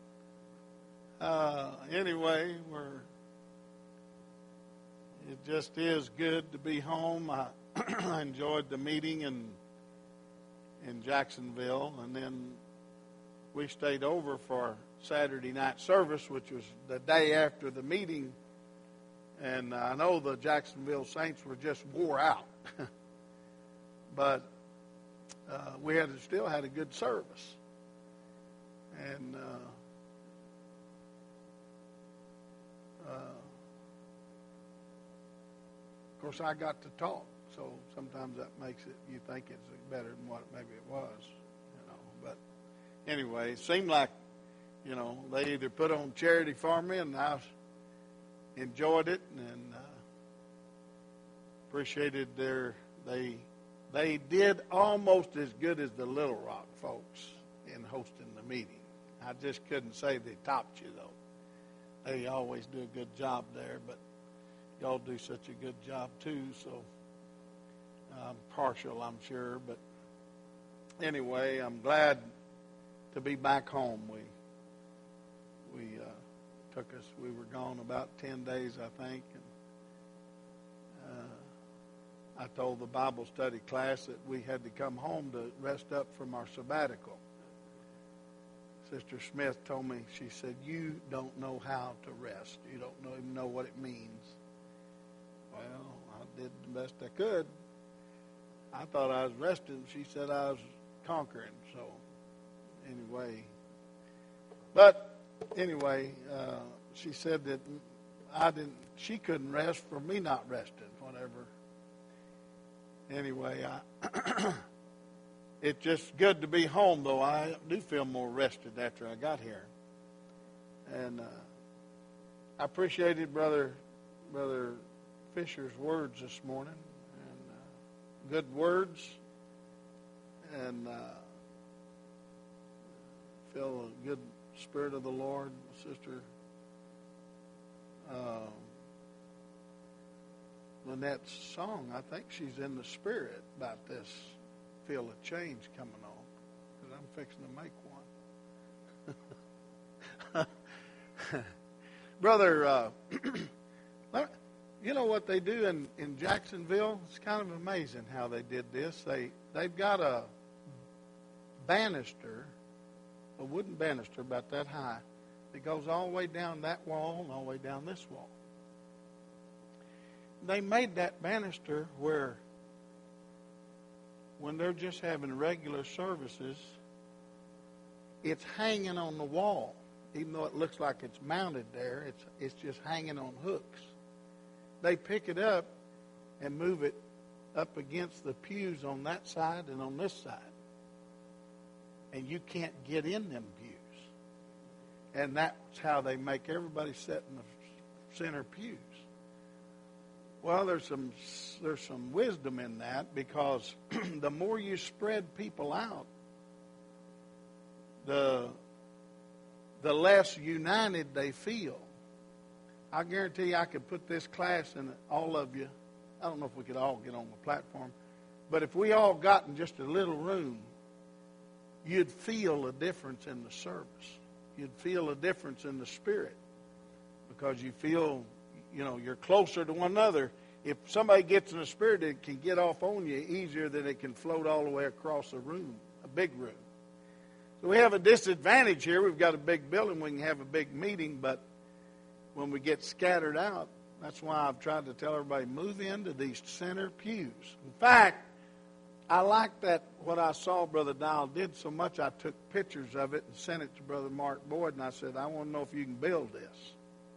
Anyway, it just is good to be home. I enjoyed the meeting in Jacksonville, and then we stayed over for Saturday night service, which was the day after the meeting. And I know the Jacksonville Saints were just wore out, but we still had a good service. And of course, I got to talk, so sometimes that makes it, you think it's better than what maybe it was, But anyway, it seemed like, they either put on charity for me, and I enjoyed it and appreciated they did almost as good as the Little Rock folks in hosting the meeting. I just couldn't say they topped you, though. They always do a good job there, but y'all do such a good job, too, so I'm partial, I'm sure. But anyway, I'm glad to be back home. We were gone about 10 days, I think, and I told the Bible study class that we had to come home to rest up from our sabbatical. Sister Smith told me, she said, "You don't know how to rest. You don't even know what it means." Well, I did the best I could. I thought I was resting. She said I was conquering. So, anyway. She said that she couldn't rest for me not resting, whatever. Anyway, it's just good to be home, though. I do feel more rested after I got here. And I appreciated Brother Fisher's words this morning, and good words, and feel a good Spirit of the Lord. Sister Lynette's song, I think she's in the Spirit about this, feel a change coming on, because I'm fixing to make one. Brother, you know what they do in Jacksonville? It's kind of amazing how they did this. They've got a banister, a wooden banister about that high, that goes all the way down that wall and all the way down this wall. They made that banister where when they're just having regular services, it's hanging on the wall. Even though it looks like it's mounted there, it's just hanging on hooks. They pick it up and move it up against the pews on that side and on this side. And you can't get in them pews. And that's how they make everybody sit in the center pews. Well, there's some wisdom in that, because the more you spread people out, the less united they feel. I guarantee you I could put this class in all of you. I don't know if we could all get on the platform, but if we all got in just a little room, you'd feel a difference in the service. You'd feel a difference in the spirit, because you feel, you're closer to one another. If somebody gets in the spirit, it can get off on you easier than it can float all the way across a room, a big room. So we have a disadvantage here. We've got a big building. We can have a big meeting, but when we get scattered out, that's why I've tried to tell everybody, move into these center pews. In fact, I like that what I saw Brother Dial did so much, I took pictures of it and sent it to Brother Mark Boyd, and I said, I want to know if you can build this.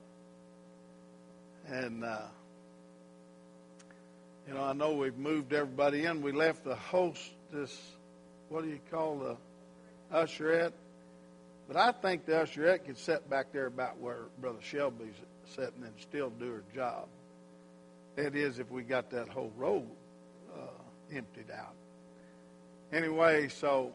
And, I know we've moved everybody in. We left the what do you call the usherette? But I think the usherette could sit back there about where Brother Shelby's sitting and still do her job. That is, if we got that whole row emptied out. Anyway, so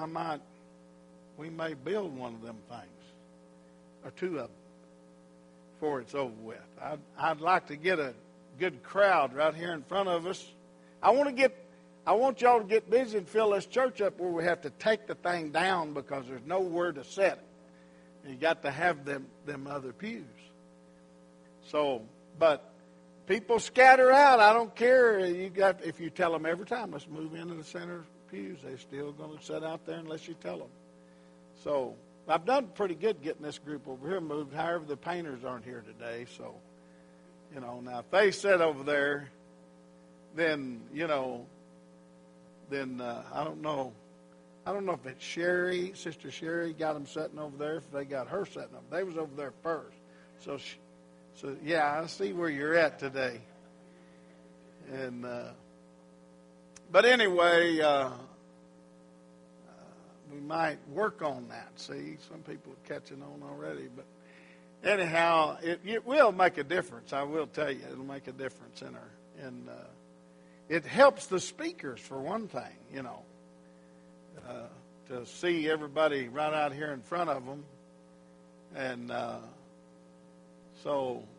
we may build one of them things, or two of them, before it's over with. I'd like to get a good crowd right here in front of us. I want y'all to get busy and fill this church up where we have to take the thing down because there's nowhere to set it. You got to have them other pews. So, but people scatter out. I don't care. If you tell them every time, let's move into the center pews, they're still going to sit out there unless you tell them. So I've done pretty good getting this group over here moved. However, the painters aren't here today. So, now if they sit over there, then, I don't know. I don't know if it's Sister Sherry got them sitting over there, if they got her sitting up. They was over there first. So yeah, I see where you're at today. And, but anyway, we might work on that. See, some people are catching on already. But anyhow, it will make a difference. I will tell you, it'll make a difference in her. And it helps the speakers, for one thing, to see everybody right out here in front of them. And so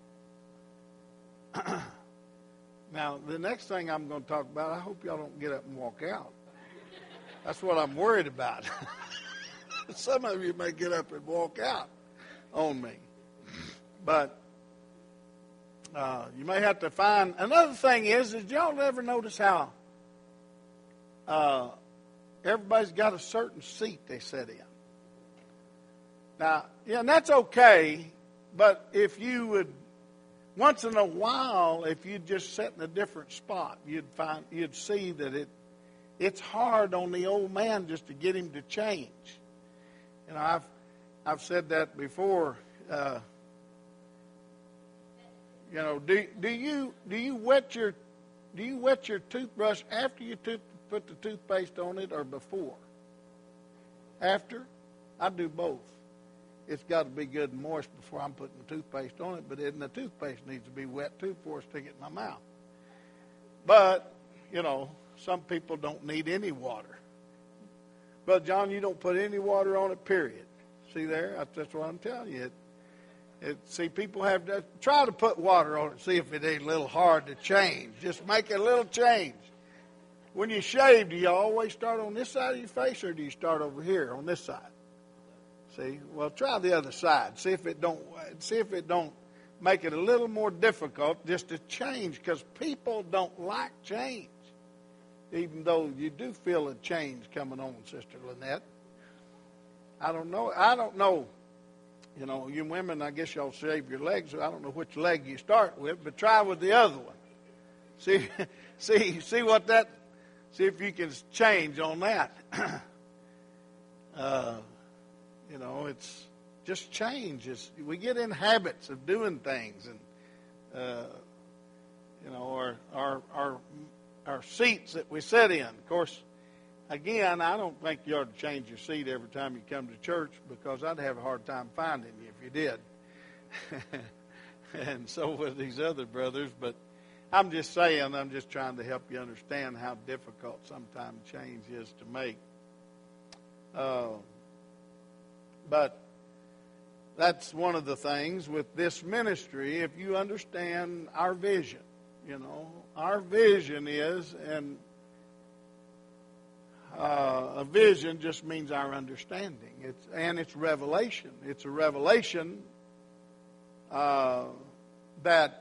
now the next thing I'm going to talk about, I hope y'all don't get up and walk out. That's what I'm worried about. Some of you may get up and walk out on me. But you may have to find... Another thing is y'all ever notice how everybody's got a certain seat they sit in? Now, and that's okay, but if you would, once in a while, if you just sit in a different spot, you'd see that it's hard on the old man just to get him to change. I've said that before. Do you wet your toothbrush after you put the toothpaste on it or before? After? I do both. It's got to be good and moist before I'm putting the toothpaste on it, but then the toothpaste needs to be wet too before I stick it in my mouth. But, some people don't need any water. Brother John, you don't put any water on it, period. See there? That's what I'm telling you. See, people have to try to put water on it, see if it ain't a little hard to change. Just make a little change. When you shave, do you always start on this side of your face, or do you start over here on this side? See, well, try the other side. See if it don't make it a little more difficult just to change, because people don't like change, even though you do feel a change coming on, Sister Lynette. I don't know. You women, I guess y'all shave your legs. I don't know which leg you start with, but try with the other one. See if you can change on that. It's just change. We get in habits of doing things, and our seats that we sit in. Of course, again, I don't think you ought to change your seat every time you come to church, because I'd have a hard time finding you if you did. And so would these other brothers. But I'm just saying, I'm just trying to help you understand how difficult sometimes change is to make. But that's one of the things with this ministry. If you understand our vision, our vision is, and a vision just means our understanding. It's revelation. It's a revelation that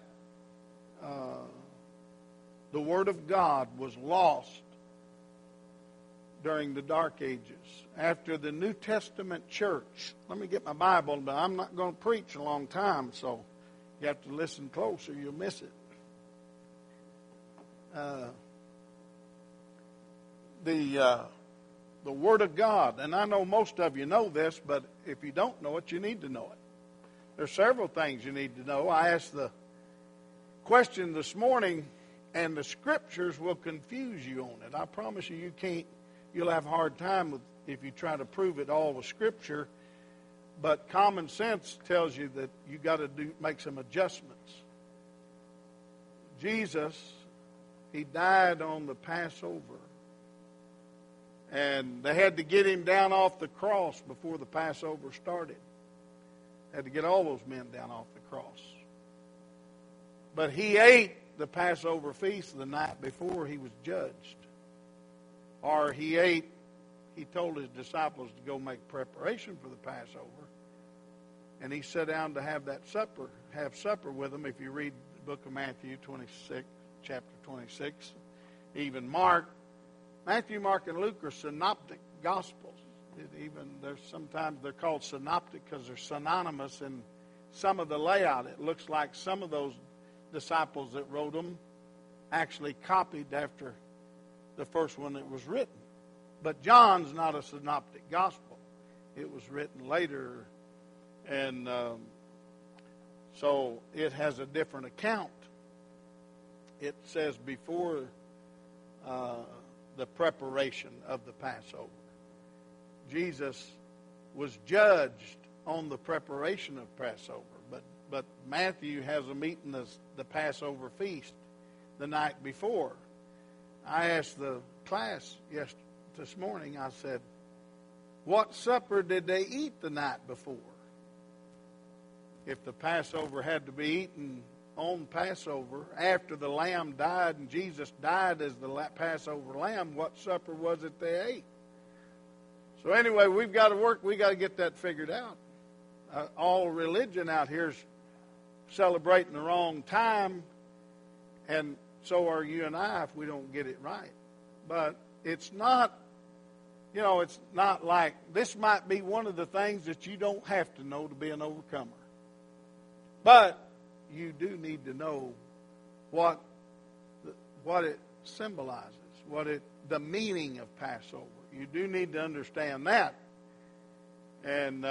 the Word of God was lost during the Dark Ages. After the New Testament church, let me get my Bible, but I'm not going to preach a long time, so you have to listen close or you'll miss it. The Word of God, and I know most of you know this, but if you don't know it, you need to know it. There's several things you need to know. I asked the question this morning, and the Scriptures will confuse you on it. I promise you, you'll have a hard time if you try to prove it all with Scripture, but common sense tells you that you got to make some adjustments. Jesus, He died on the Passover. And they had to get Him down off the cross before the Passover started. They had to get all those men down off the cross. But He ate the Passover feast the night before He was judged. Or He told His disciples to go make preparation for the Passover. And He sat down to have supper with them. If you read the book of Matthew 26, chapter 26, even Mark. Matthew, Mark, and Luke are synoptic gospels. Sometimes they're called synoptic because they're synonymous in some of the layout. It looks like some of those disciples that wrote them actually copied after the first one that was written. But John's not a synoptic gospel. It was written later, and so it has a different account. It says before the preparation of the Passover. Jesus was judged on the preparation of Passover, but Matthew has them eating the Passover feast the night before. I asked the class this morning, I said, what supper did they eat the night before? If the Passover had to be eaten on Passover, after the lamb died and Jesus died as the Passover lamb, what supper was it they ate? So anyway, we've got to work. We've got to get that figured out. All religion out here is celebrating the wrong time, and so are you and I if we don't get it right. But it's not, it's not like, this might be one of the things that you don't have to know to be an overcomer. But you do need to know what it symbolizes, the meaning of Passover. You do need to understand that. And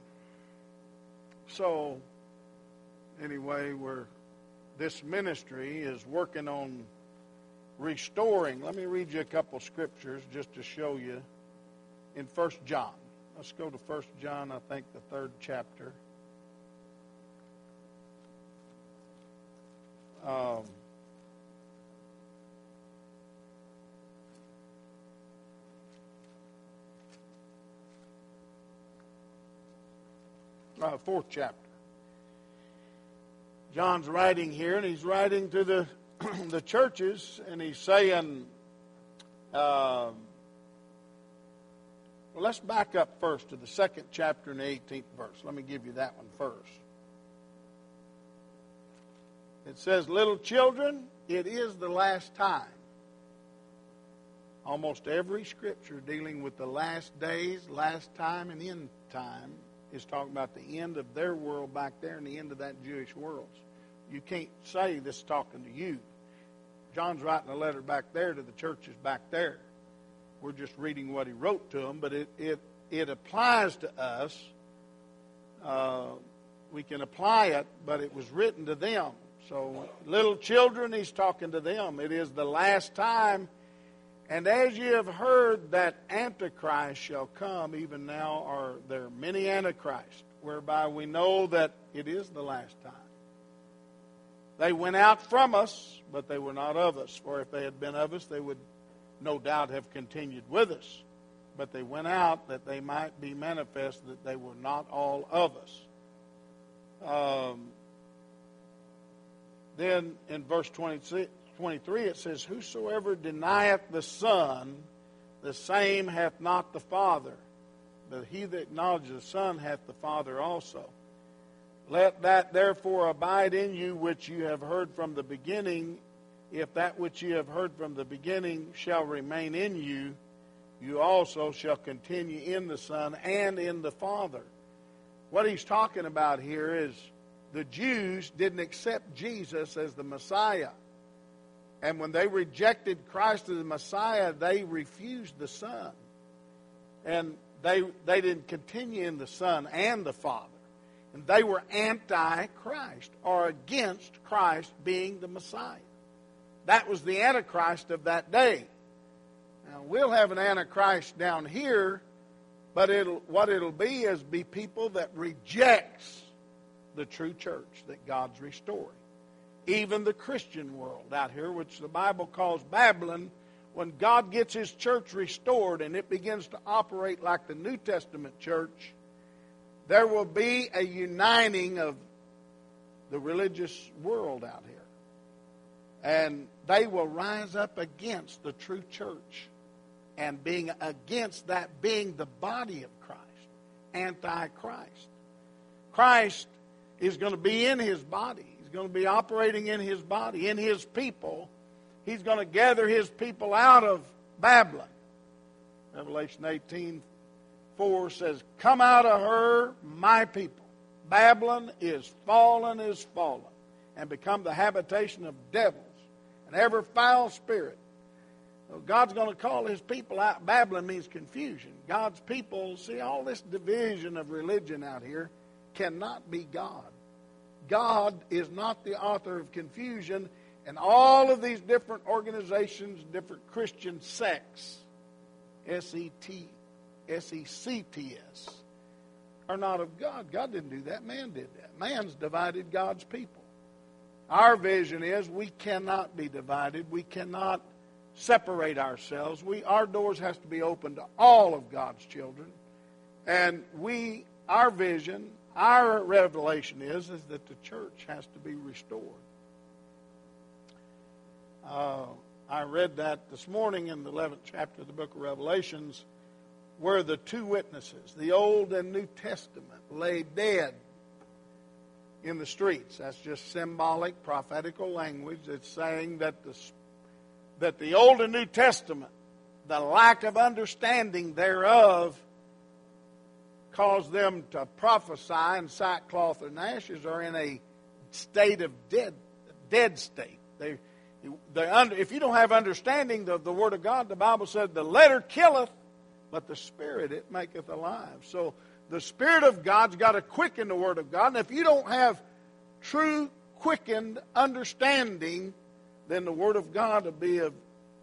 so, anyway, this ministry is working on restoring. Let me read you a couple scriptures just to show you in 1 John. Let's go to 1 John, I think the 3rd chapter. Fourth chapter. John's writing here, and he's writing to the churches, and he's saying, well, let's back up first to the 2nd chapter and the 18th verse. Let me give you that one first. It says, little children, it is the last time. Almost every scripture dealing with the last days, last time, and end time is talking about the end of their world back there and the end of that Jewish world. You can't say this is talking to you. John's writing a letter back there to the churches back there. We're just reading what he wrote to them, but it applies to us. We can apply it, but it was written to them. So, little children, he's talking to them. It is the last time. And as you have heard that Antichrist shall come, even now are there many Antichrists, whereby we know that it is the last time. They went out from us, but they were not of us. For if they had been of us, they would no doubt have continued with us. But they went out that they might be manifest that they were not all of us. Then in verse 23 it says, whosoever denieth the Son, the same hath not the Father. But he that acknowledges the Son hath the Father also. Let that therefore abide in you which you have heard from the beginning. If that which you have heard from the beginning shall remain in you, you also shall continue in the Son and in the Father. What he's talking about here is the Jews didn't accept Jesus as the Messiah. And when they rejected Christ as the Messiah, they refused the Son. And they didn't continue in the Son and the Father. And they were anti-Christ, or against Christ being the Messiah. That was the Antichrist of that day. Now, we'll have an Antichrist down here, but what it'll be is people that rejects the true church that God's restoring. Even the Christian world out here, which the Bible calls Babylon, when God gets His church restored and it begins to operate like the New Testament church, there will be a uniting of the religious world out here. And they will rise up against the true church and being against that being the body of Christ, anti-Christ. Christ is going to be in His body. He's going to be operating in His body, in His people. He's going to gather His people out of Babylon. Revelation 18:4 says, come out of her, my people. Babylon is fallen, and become the habitation of devils and every foul spirit. So God's going to call His people out. Babylon means confusion. God's people, see, all this division of religion out here cannot be God. God is not the author of confusion, and all of these different organizations, different Christian sects, S-E-C-T-S, are not of God. God didn't do that. Man did that. Man's divided God's people. Our vision is we cannot be divided. We cannot separate ourselves. Our doors has to be open to all of God's children. And our vision, our revelation is that the church has to be restored. I read that this morning in the 11th chapter of the book of Revelations, where the two witnesses, the Old and New Testament, lay dead in the streets. That's just symbolic, prophetical language. It's saying that the Old and New Testament, the lack of understanding thereof, caused them to prophesy in sackcloth and ashes, or in a state of dead state. If you don't have understanding of the Word of God, the Bible said, the letter killeth, but the Spirit it maketh alive. So the Spirit of God's got to quicken the Word of God. And if you don't have true quickened understanding, then the Word of God will be of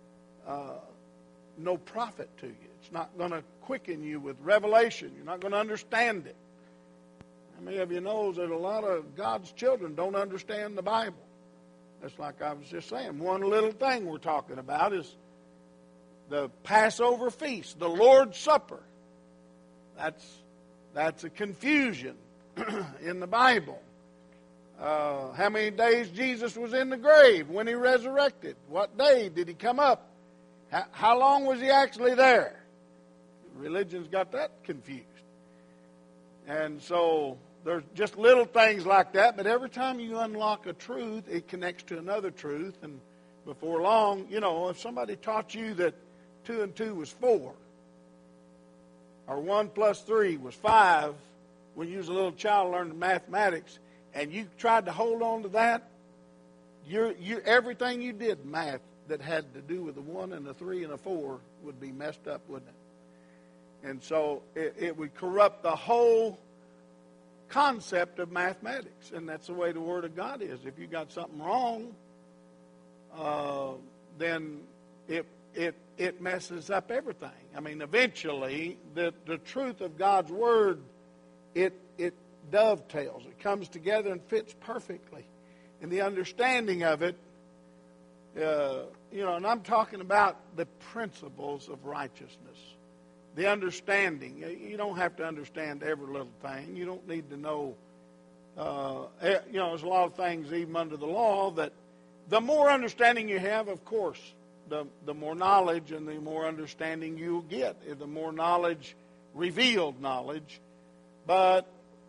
no profit to you. It's not going to quicken you with revelation. You're not going to understand it. How many of you know that a lot of God's children don't understand the Bible? That's like I was just saying. One little thing we're talking about is the Passover feast, the Lord's Supper. That's a confusion in the Bible. How many days Jesus was in the grave when He resurrected? What day did He come up? How long was He actually there? Religion's got that confused. And so there's just little things like that, but every time you unlock a truth, it connects to another truth. And before long, if somebody taught you that 2 and 2 was 4, or 1 plus 3 was 5, when you was a little child learning mathematics, and you tried to hold on to that, everything you did in math that had to do with the 1 and the 3 and the 4 would be messed up, wouldn't it? And so it would corrupt the whole concept of mathematics, and that's the way the Word of God is. If you got something wrong, then it messes up everything. I mean, eventually, the truth of God's Word, it dovetails. It comes together and fits perfectly. And the understanding of it, and I'm talking about the principles of righteousness. The understanding. You don't have to understand every little thing. You don't need to know, there's a lot of things even under the law that the more understanding you have, of course, the more knowledge and the more understanding you'll get. The more knowledge, revealed knowledge. But,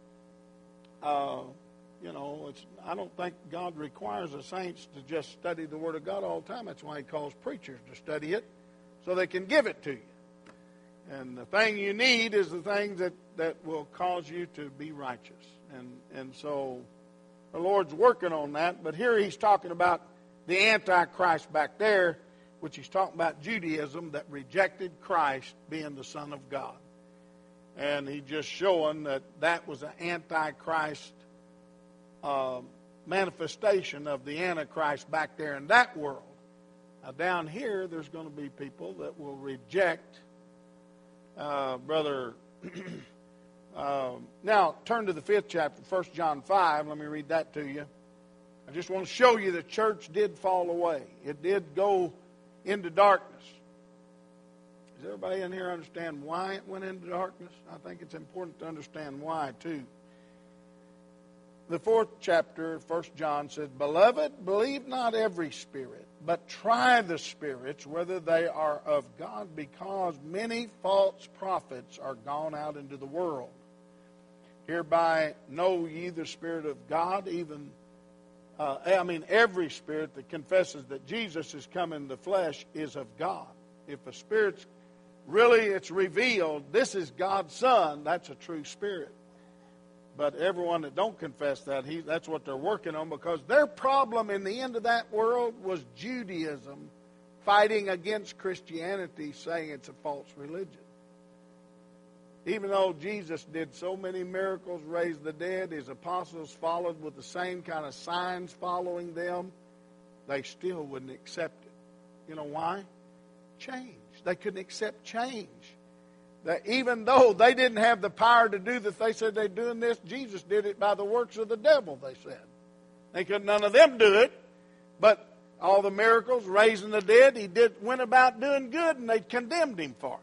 I don't think God requires the saints to just study the Word of God all the time. That's why He calls preachers to study it so they can give it to you. And the thing you need is the things that will cause you to be righteous. And so the Lord's working on that. But here He's talking about the Antichrist back there, which He's talking about Judaism that rejected Christ being the Son of God. And He's just showing that was an Antichrist manifestation of the Antichrist back there in that world. Now down here, there's going to be people that will reject now turn to the 5th chapter, 1 John 5. Let me read that to you. I just want to show you the church did fall away. It did go into darkness. Does everybody in here understand why it went into darkness? I think it's important to understand why, too. The 4th chapter, 1 John says, Beloved, believe not every spirit, but try the spirits, whether they are of God, because many false prophets are gone out into the world. Hereby know ye the Spirit of God, even, every spirit that confesses that Jesus is come in the flesh is of God. If a spirit's really, it's revealed, this is God's Son, that's a true spirit. But everyone that don't confess that, that's what they're working on, because their problem in the end of that world was Judaism fighting against Christianity, saying it's a false religion. Even though Jesus did so many miracles, raised the dead, His apostles followed with the same kind of signs following them, they still wouldn't accept it. You know why? Change. They couldn't accept change. That even though they didn't have the power to do that, they said they're doing this, Jesus did it by the works of the devil, they said. None of them do it, but all the miracles, raising the dead, He went about doing good, and they condemned Him for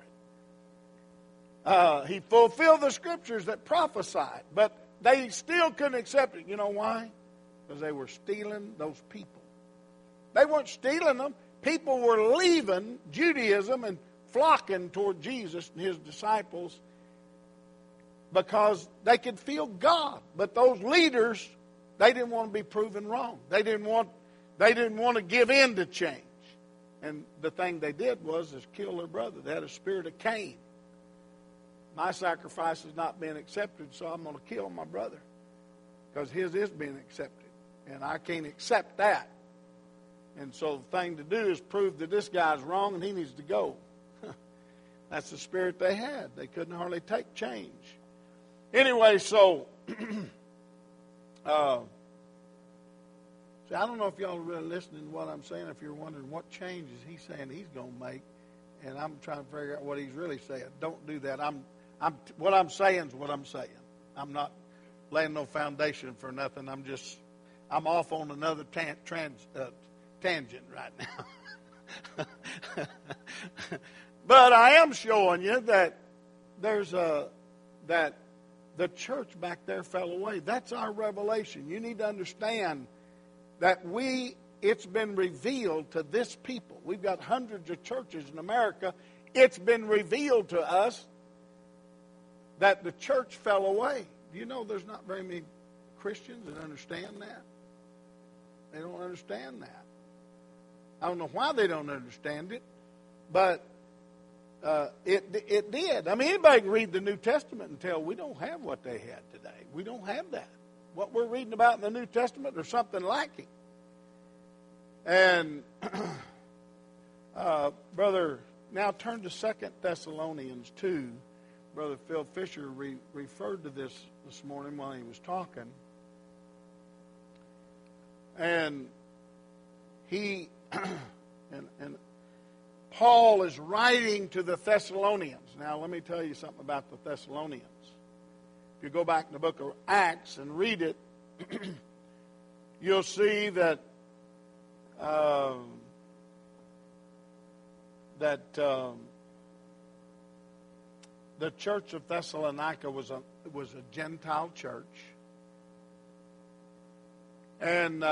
it. He fulfilled the scriptures that prophesied, but they still couldn't accept it. You know why? Because they were stealing those people. They weren't stealing them. People were leaving Judaism and flocking toward Jesus and His disciples because they could feel God. But those leaders, they didn't want to be proven wrong. They didn't want to give in to change. And the thing they did was kill their brother. They had a spirit of Cain. My sacrifice is not being accepted, so I'm going to kill my brother because his is being accepted. And I can't accept that. And so the thing to do is prove that this guy's wrong and he needs to go. That's the spirit they had. They couldn't hardly take change. Anyway, so see, I don't know if y'all are really listening to what I'm saying. If you're wondering what changes He's saying He's going to make, and I'm trying to figure out what He's really saying. Don't do that. What I'm saying is what I'm saying. I'm not laying no foundation for nothing. I'm off on another tangent right now. But I am showing you that that the church back there fell away. That's our revelation. You need to understand that it's been revealed to this people. We've got hundreds of churches in America. It's been revealed to us that the church fell away. Do you know there's not very many Christians that understand that? They don't understand that. I don't know why they don't understand it, but it did. I mean, anybody can read the New Testament and tell we don't have what they had today. We don't have that. What we're reading about in the New Testament, there's something lacking. And, brother, now turn to 2 Thessalonians 2. Brother Phil Fisher referred to this morning while he was talking. And he and Paul is writing to the Thessalonians. Now, let me tell you something about the Thessalonians. If you go back in the book of Acts and read it, you'll see that the church of Thessalonica was a Gentile church, and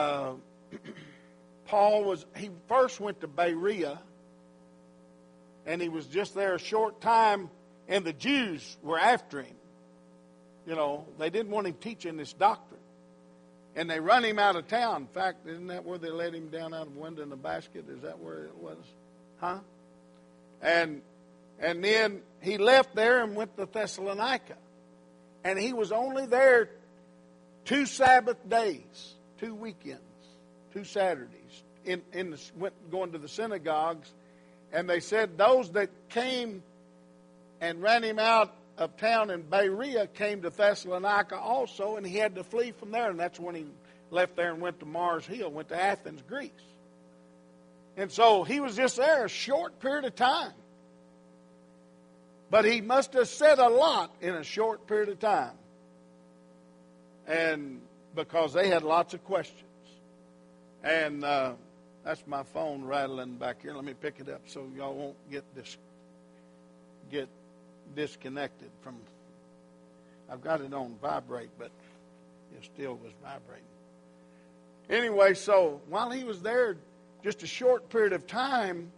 Paul he first went to Berea, and he was just there a short time, and the Jews were after him. You know, they didn't want him teaching this doctrine, and they run him out of town. In fact, isn't that where they let him down out of a window in a basket? Is that where it was? Huh? And then he left there and went to Thessalonica. And he was only there 2 Sabbath days, 2 weekends, 2 Saturdays, going to the synagogues. And they said those that came and ran him out of town in Berea came to Thessalonica also, and he had to flee from there. And that's when he left there and went to Mars Hill, went to Athens, Greece. And so he was just there a short period of time. But he must have said a lot in a short period of time. And because they had lots of questions. And that's my phone rattling back here. Let me pick it up so y'all won't get disconnected from. I've got it on vibrate, but it still was vibrating. Anyway, so while he was there just a short period of time,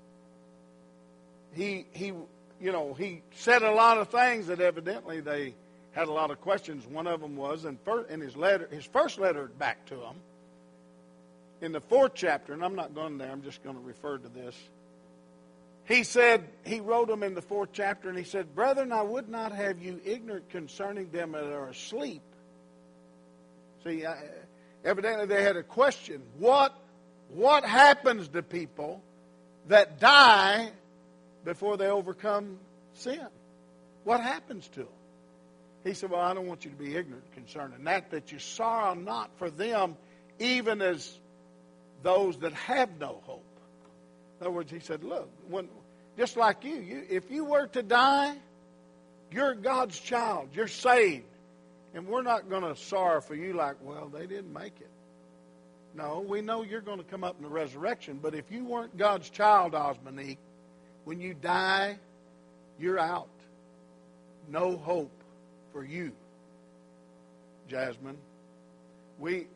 he said a lot of things that evidently they had a lot of questions. One of them was in his first letter back to them, in the 4th chapter, and I'm not going there, I'm just going to refer to this. He said, he wrote them in the 4th chapter, and he said, "Brethren, I would not have you ignorant concerning them that are asleep." See, evidently they had a question. What happens to people that die before they overcome sin? What happens to them? He said, well, I don't want you to be ignorant concerning that you sorrow not for them, even as those that have no hope. In other words, he said, look, just like you, if you were to die, you're God's child. You're saved. And we're not going to sorrow for you like, well, they didn't make it. No, we know you're going to come up in the resurrection. But if you weren't God's child, Osmonique, when you die, you're out. No hope for you, Jasmine. We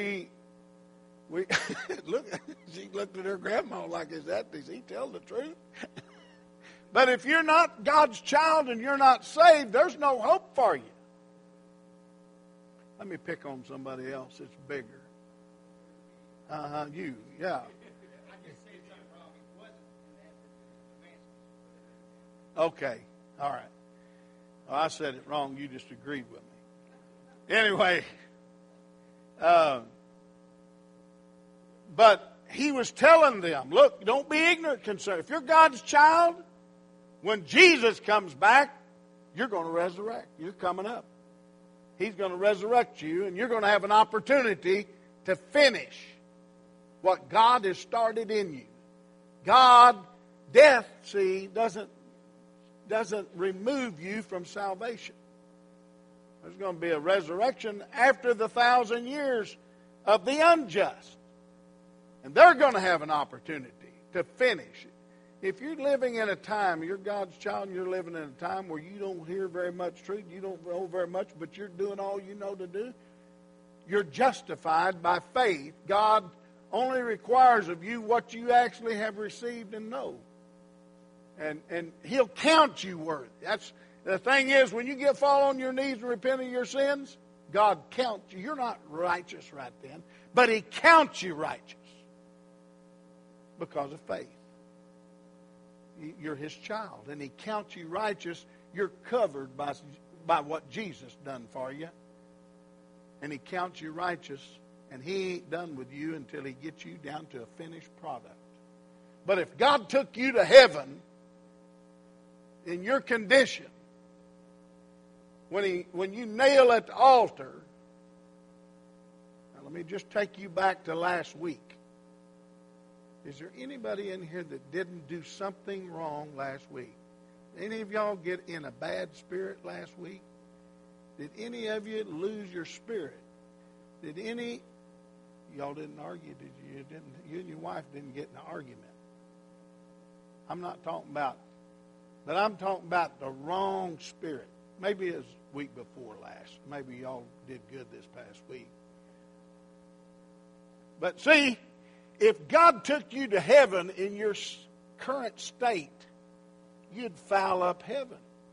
look. She looked at her grandma like, does he tell the truth? But if you're not God's child and you're not saved, there's no hope for you. Let me pick on somebody else that's bigger. You, yeah. Okay, all right. Well, I said it wrong. You just agreed with me. Anyway, but he was telling them, look, don't be ignorant concerning. If you're God's child, when Jesus comes back, you're going to resurrect. You're coming up. He's going to resurrect you, and you're going to have an opportunity to finish what God has started in you. Death, see, doesn't remove you from salvation. There's going to be a resurrection after the 1,000 years of the unjust. And they're going to have an opportunity to finish. If you're living in a time, you're God's child, and you're living in a time where you don't hear very much truth, you don't know very much, but you're doing all you know to do, you're justified by faith. God only requires of you what you actually have received and know. And He'll count you worthy. That's the thing is, when you fall on your knees and repent of your sins, God counts you. You're not righteous right then, but He counts you righteous because of faith. You're His child, and He counts you righteous. You're covered by what Jesus done for you, and He counts you righteous, and He ain't done with you until He gets you down to a finished product. But if God took you to heaven in your condition, when you kneel at the altar, now let me just take you back to last week. Is there anybody in here that didn't do something wrong last week? Any of y'all get in a bad spirit last week? Did any of you lose your spirit? Did any... Y'all didn't argue, did you? You and your wife didn't get in an argument. I'm not talking about... But I'm talking about the wrong spirit. Maybe it was week before last. Maybe y'all did good this past week. But see, if God took you to heaven in your current state, you'd foul up heaven.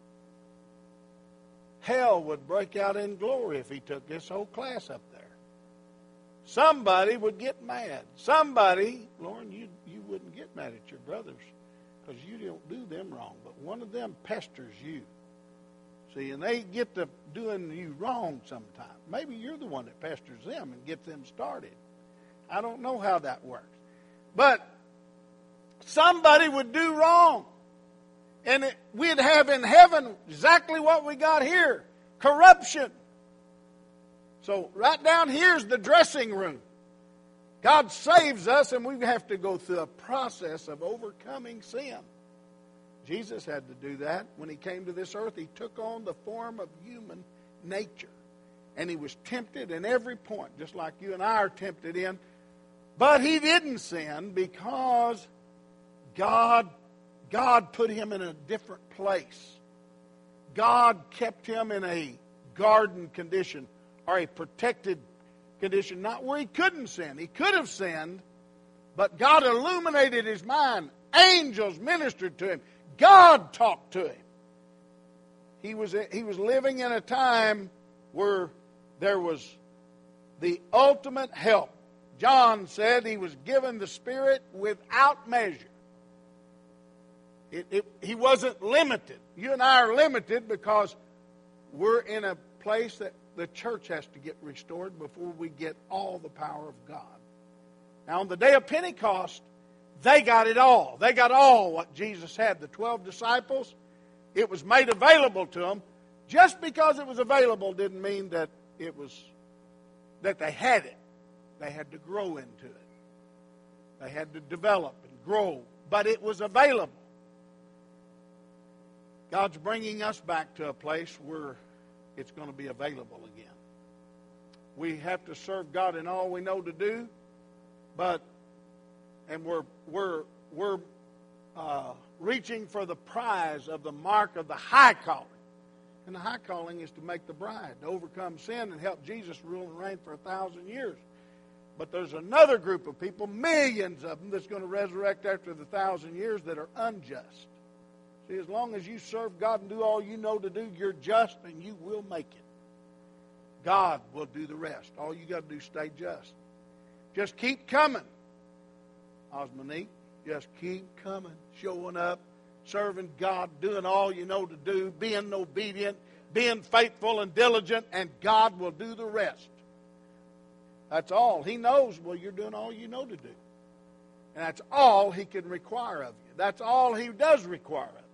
Hell would break out in glory if he took this whole class up there. Somebody would get mad. Somebody, Lauren, you wouldn't get mad at your brothers because you don't do them wrong. But one of them pesters you. See, and they get to doing you wrong sometimes. Maybe you're the one that pesters them and gets them started. I don't know how that works. But somebody would do wrong. And we'd have in heaven exactly what we got here. Corruption. So right down here's the dressing room. God saves us and we have to go through a process of overcoming sin. Jesus had to do that. When he came to this earth, he took on the form of human nature. And he was tempted in every point, just like you and I are tempted in. But he didn't sin because God put him in a different place. God kept him in a garden condition or a protected condition, not where he couldn't sin. He could have sinned, but God illuminated his mind. Angels ministered to him. God talked to him. He was living in a time where there was the ultimate help. John said he was given the Spirit without measure. He wasn't limited. You and I are limited because we're in a place that the church has to get restored before we get all the power of God. Now, on the day of Pentecost, they got it all. They got all what Jesus had. The 12 disciples, it was made available to them. Just because it was available didn't mean that that they had it. They had to grow into it. They had to develop and grow. But it was available. God's bringing us back to a place where it's going to be available again. We have to serve God in all we know to do, and we're reaching for the prize of the mark of the high calling. And the high calling is to make the bride, to overcome sin and help Jesus rule and reign for 1,000 years. But there's another group of people, millions of them, that's going to resurrect after the 1,000 years that are unjust. See, as long as you serve God and do all you know to do, you're just and you will make it. God will do the rest. All you got to do is stay just. Just keep coming. Osmonique, just keep coming, showing up, serving God, doing all you know to do, being obedient, being faithful and diligent, and God will do the rest. That's all. He knows, well, you're doing all you know to do. And that's all he can require of you. That's all he does require of you.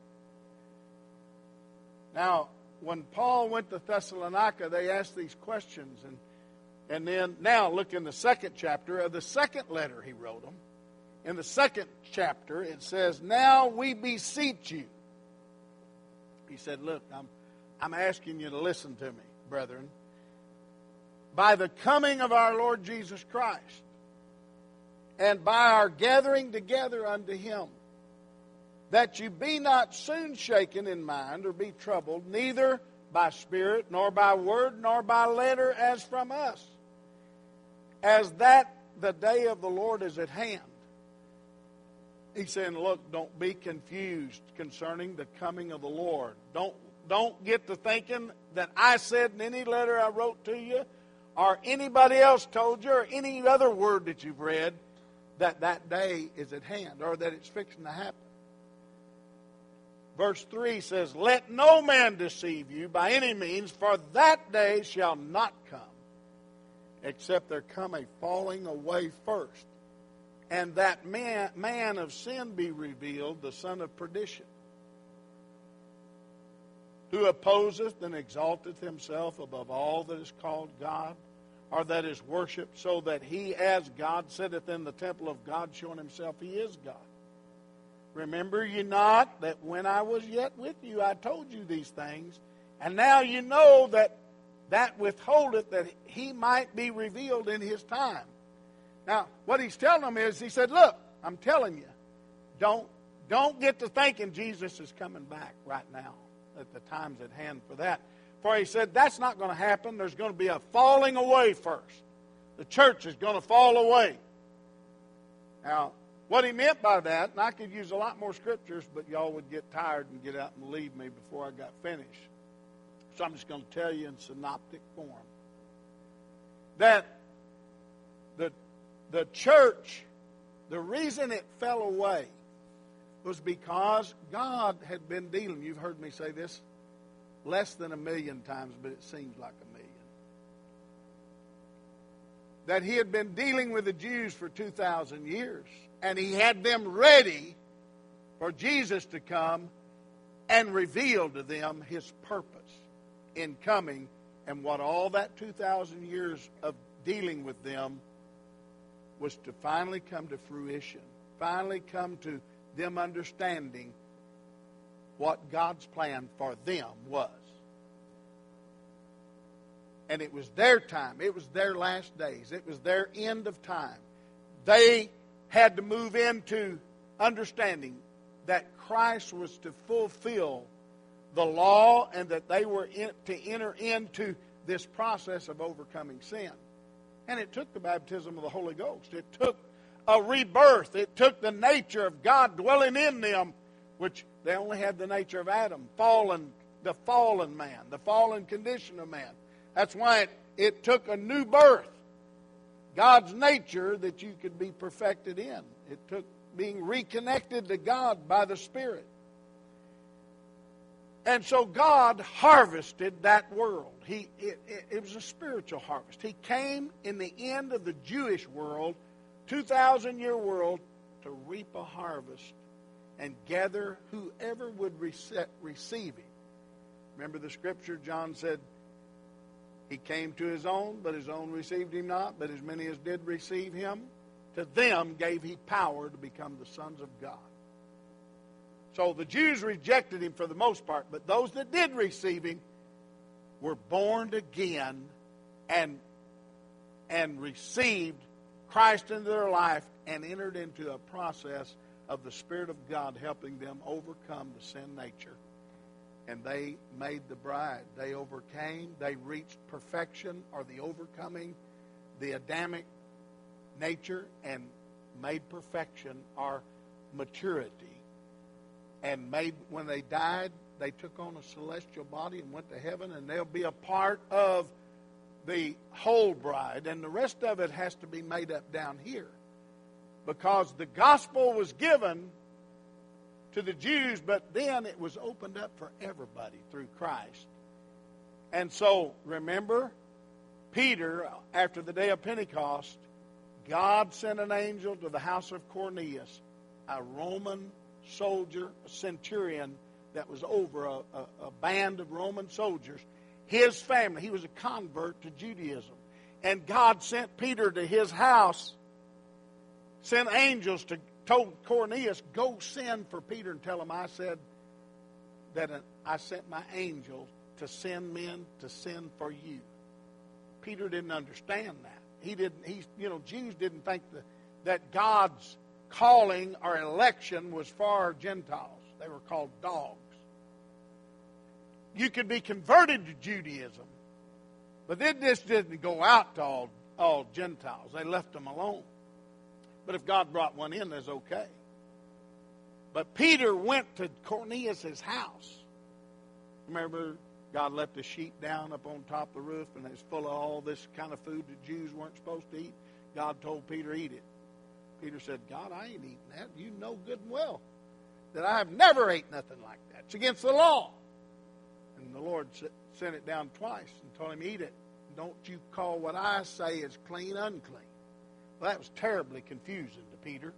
Now, when Paul went to Thessalonica, they asked these questions. And then, now look in the second chapter of the second letter he wrote them. In the second chapter, it says, "Now we beseech you." He said, look, I'm asking you to listen to me, brethren. "By the coming of our Lord Jesus Christ, and by our gathering together unto him, that you be not soon shaken in mind or be troubled, neither by spirit, nor by word, nor by letter as from us, as that the day of the Lord is at hand." He's saying, look, don't be confused concerning the coming of the Lord. Don't get to thinking that I said in any letter I wrote to you, or anybody else told you, or any other word that you've read, that day is at hand, or that it's fixing to happen. Verse 3 says, "Let no man deceive you by any means, for that day shall not come, except there come a falling away first, and that man of sin be revealed, the son of perdition." who opposeth and exalteth himself above all that is called God, or that is worshipped, so that he as God sitteth in the temple of God, showing himself he is God. Remember ye not that when I was yet with you, I told you these things, and now you know that withholdeth that he might be revealed in his time. Now, what he's telling them is, he said, look, I'm telling you, don't get to thinking Jesus is coming back right now, that the time's at hand for that. For he said, that's not going to happen. There's going to be a falling away first. The church is going to fall away. Now, what he meant by that, and I could use a lot more scriptures, but y'all would get tired and get out and leave me before I got finished. So I'm just going to tell you in synoptic form that the church, the reason it fell away was because God had been dealing. You've heard me say this less than 1,000,000 times, but it seems like 1,000,000. That he had been dealing with the Jews for 2,000 years. And he had them ready for Jesus to come and reveal to them his purpose in coming, and what all that 2,000 years of dealing with them was to finally come to fruition. Finally come to them understanding what God's plan for them was. And it was their time. It was their last days. It was their end of time. They had to move into understanding that Christ was to fulfill the law, and that they were to enter into this process of overcoming sin. And it took the baptism of the Holy Ghost. It took a rebirth. It took the nature of God dwelling in them, which they only had the nature of Adam, the fallen man, the fallen condition of man. That's why it took a new birth. God's nature that you could be perfected in. It took being reconnected to God by the Spirit. And so God harvested that world. It was a spiritual harvest. He came in the end of the Jewish world, 2,000-year world, to reap a harvest and gather whoever would receive him. Remember the scripture, John said, he came to his own, but his own received him not. But as many as did receive him, to them gave he power to become the sons of God. So the Jews rejected him for the most part, but those that did receive him were born again and received Christ into their life and entered into a process of the Spirit of God helping them overcome the sin nature. And they made the bride. They overcame. They reached perfection, or the overcoming, the Adamic nature, and made perfection, or maturity. And when they died, they took on a celestial body and went to heaven, and they'll be a part of the whole bride. And the rest of it has to be made up down here, because the gospel was given to the Jews, but then it was opened up for everybody through Christ. And so, remember, Peter, after the day of Pentecost, God sent an angel to the house of Cornelius, a Roman soldier, a centurion that was over a band of Roman soldiers. His family, he was a convert to Judaism. And God sent Peter to his house, sent angels told Cornelius, go send for Peter and tell him I said that I sent my angel to send men to send for you. Peter didn't understand that. Jews didn't think that God's calling or election was for Gentiles. They were called dogs. You could be converted to Judaism, but this didn't go out to all Gentiles. They left them alone. But if God brought one in, that's okay. But Peter went to Cornelius' house. Remember, God let the sheep down up on top of the roof, and it's full of all this kind of food that Jews weren't supposed to eat. God told Peter, eat it. Peter said, God, I ain't eating that. You know good and well that I have never ate nothing like that. It's against the law. And the Lord sent it down twice and told him, eat it. Don't you call what I say is clean unclean. Well, that was terribly confusing to Peter.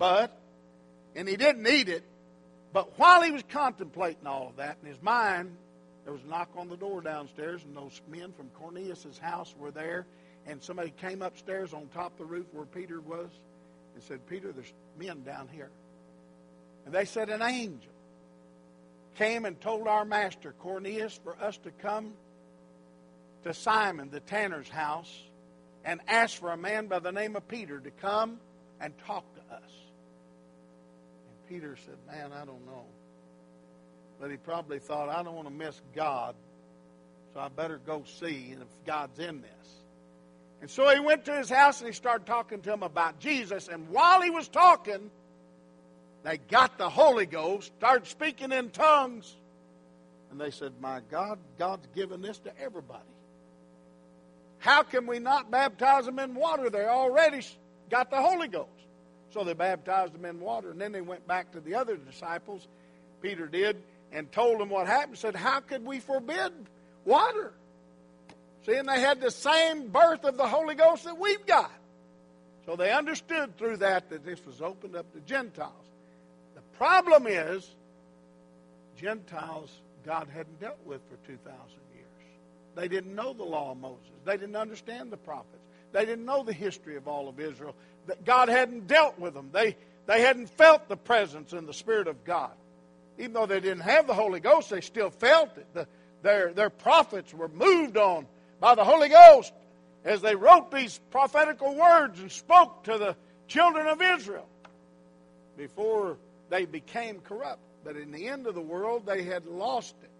And he didn't eat it. But while he was contemplating all of that in his mind, There was a knock on the door downstairs, and those men from Cornelius' house were there. And somebody came upstairs on top of the roof where Peter was and said, Peter, there's men down here. And they said an angel came and told our master, Cornelius, for us to come to Simon, the tanner's house, and ask for a man by the name of Peter to come and talk to us. And Peter said, man, I don't know. But he probably thought, I don't want to miss God, so I better go see if God's in this. And so he went to his house and he started talking to him about Jesus. And while he was talking, they got the Holy Ghost, started speaking in tongues. And they said, my God, God's given this to everybody. How can we not baptize them in water? They already got the Holy Ghost. So they baptized them in water. And then they went back to the other disciples, Peter did, and told them what happened. Said, how could we forbid water? See, and they had the same birth of the Holy Ghost that we've got. So they understood through that this was opened up to Gentiles. The problem is, Gentiles God hadn't dealt with for 2,000 years. They didn't know the law of Moses. They didn't understand the prophets. They didn't know the history of all of Israel. God hadn't dealt with them. They hadn't felt the presence and the Spirit of God. Even though they didn't have the Holy Ghost, they still felt it. Their prophets were moved on by the Holy Ghost as they wrote these prophetical words and spoke to the children of Israel before they became corrupt. But in the end of the world, they had lost it.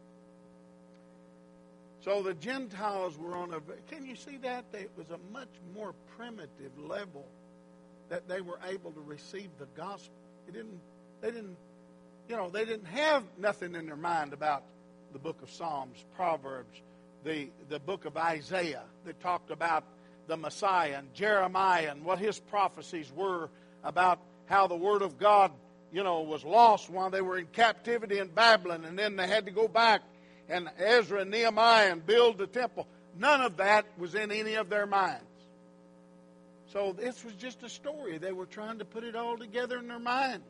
So the Gentiles were on can you see that? It was a much more primitive level that they were able to receive the gospel. They didn't have nothing in their mind about the book of Psalms, Proverbs, the book of Isaiah that talked about the Messiah, and Jeremiah and what his prophecies were about how the Word of God, was lost while they were in captivity in Babylon, and then they had to go back, and Ezra and Nehemiah and build the temple. None of that was in any of their minds. So this was just a story. They were trying to put it all together in their minds.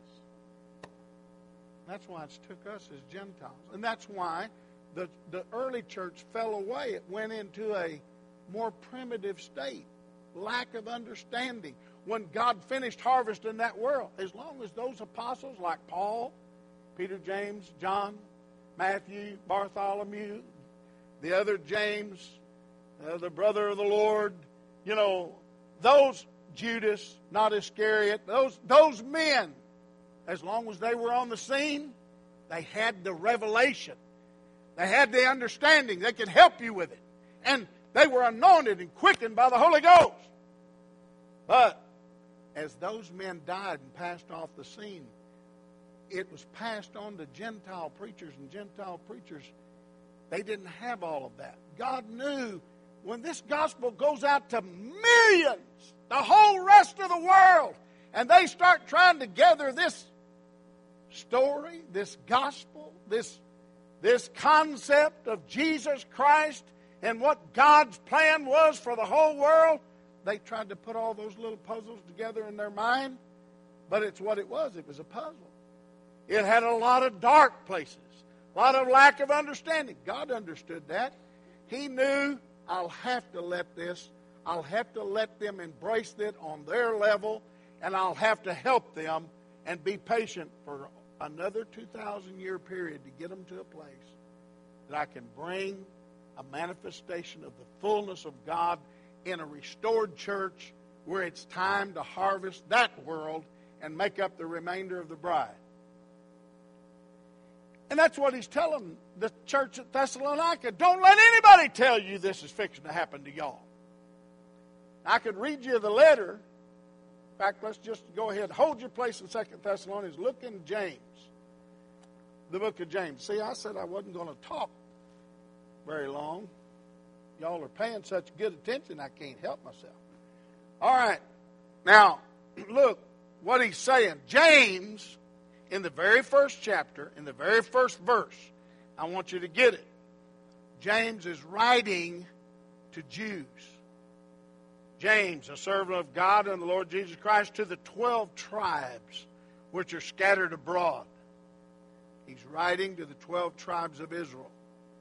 That's why it took us as Gentiles. And that's why the early church fell away. It went into a more primitive state. Lack of understanding. When God finished harvesting that world, as long as those apostles like Paul, Peter, James, John, Matthew, Bartholomew, the other James, the brother of the Lord, those Judas, not Iscariot, those men, as long as they were on the scene, they had the revelation. They had the understanding. They could help you with it. And they were anointed and quickened by the Holy Ghost. But as those men died and passed off the scene, it was passed on to Gentile preachers, and Gentile preachers, they didn't have all of that. God knew when this gospel goes out to millions, the whole rest of the world, and they start trying to gather this story, this gospel, this concept of Jesus Christ and what God's plan was for the whole world, they tried to put all those little puzzles together in their mind, but it's what it was. It was a puzzle. It had a lot of dark places, a lot of lack of understanding. God understood that. He knew, I'll have to let them embrace it on their level, and I'll have to help them and be patient for another 2,000-year period to get them to a place that I can bring a manifestation of the fullness of God in a restored church where it's time to harvest that world and make up the remainder of the bride. And that's what he's telling the church at Thessalonica. Don't let anybody tell you this is fixing to happen to y'all. I could read you the letter. In fact, let's just go ahead. Hold your place in 2 Thessalonians. Look in James, the book of James. See, I said I wasn't going to talk very long. Y'all are paying such good attention, I can't help myself. All right. Now, look what he's saying. James, in the very first chapter, in the very first verse, I want you to get it. James is writing to Jews. James, a servant of God and the Lord Jesus Christ, to the 12 tribes which are scattered abroad. He's writing to the 12 tribes of Israel.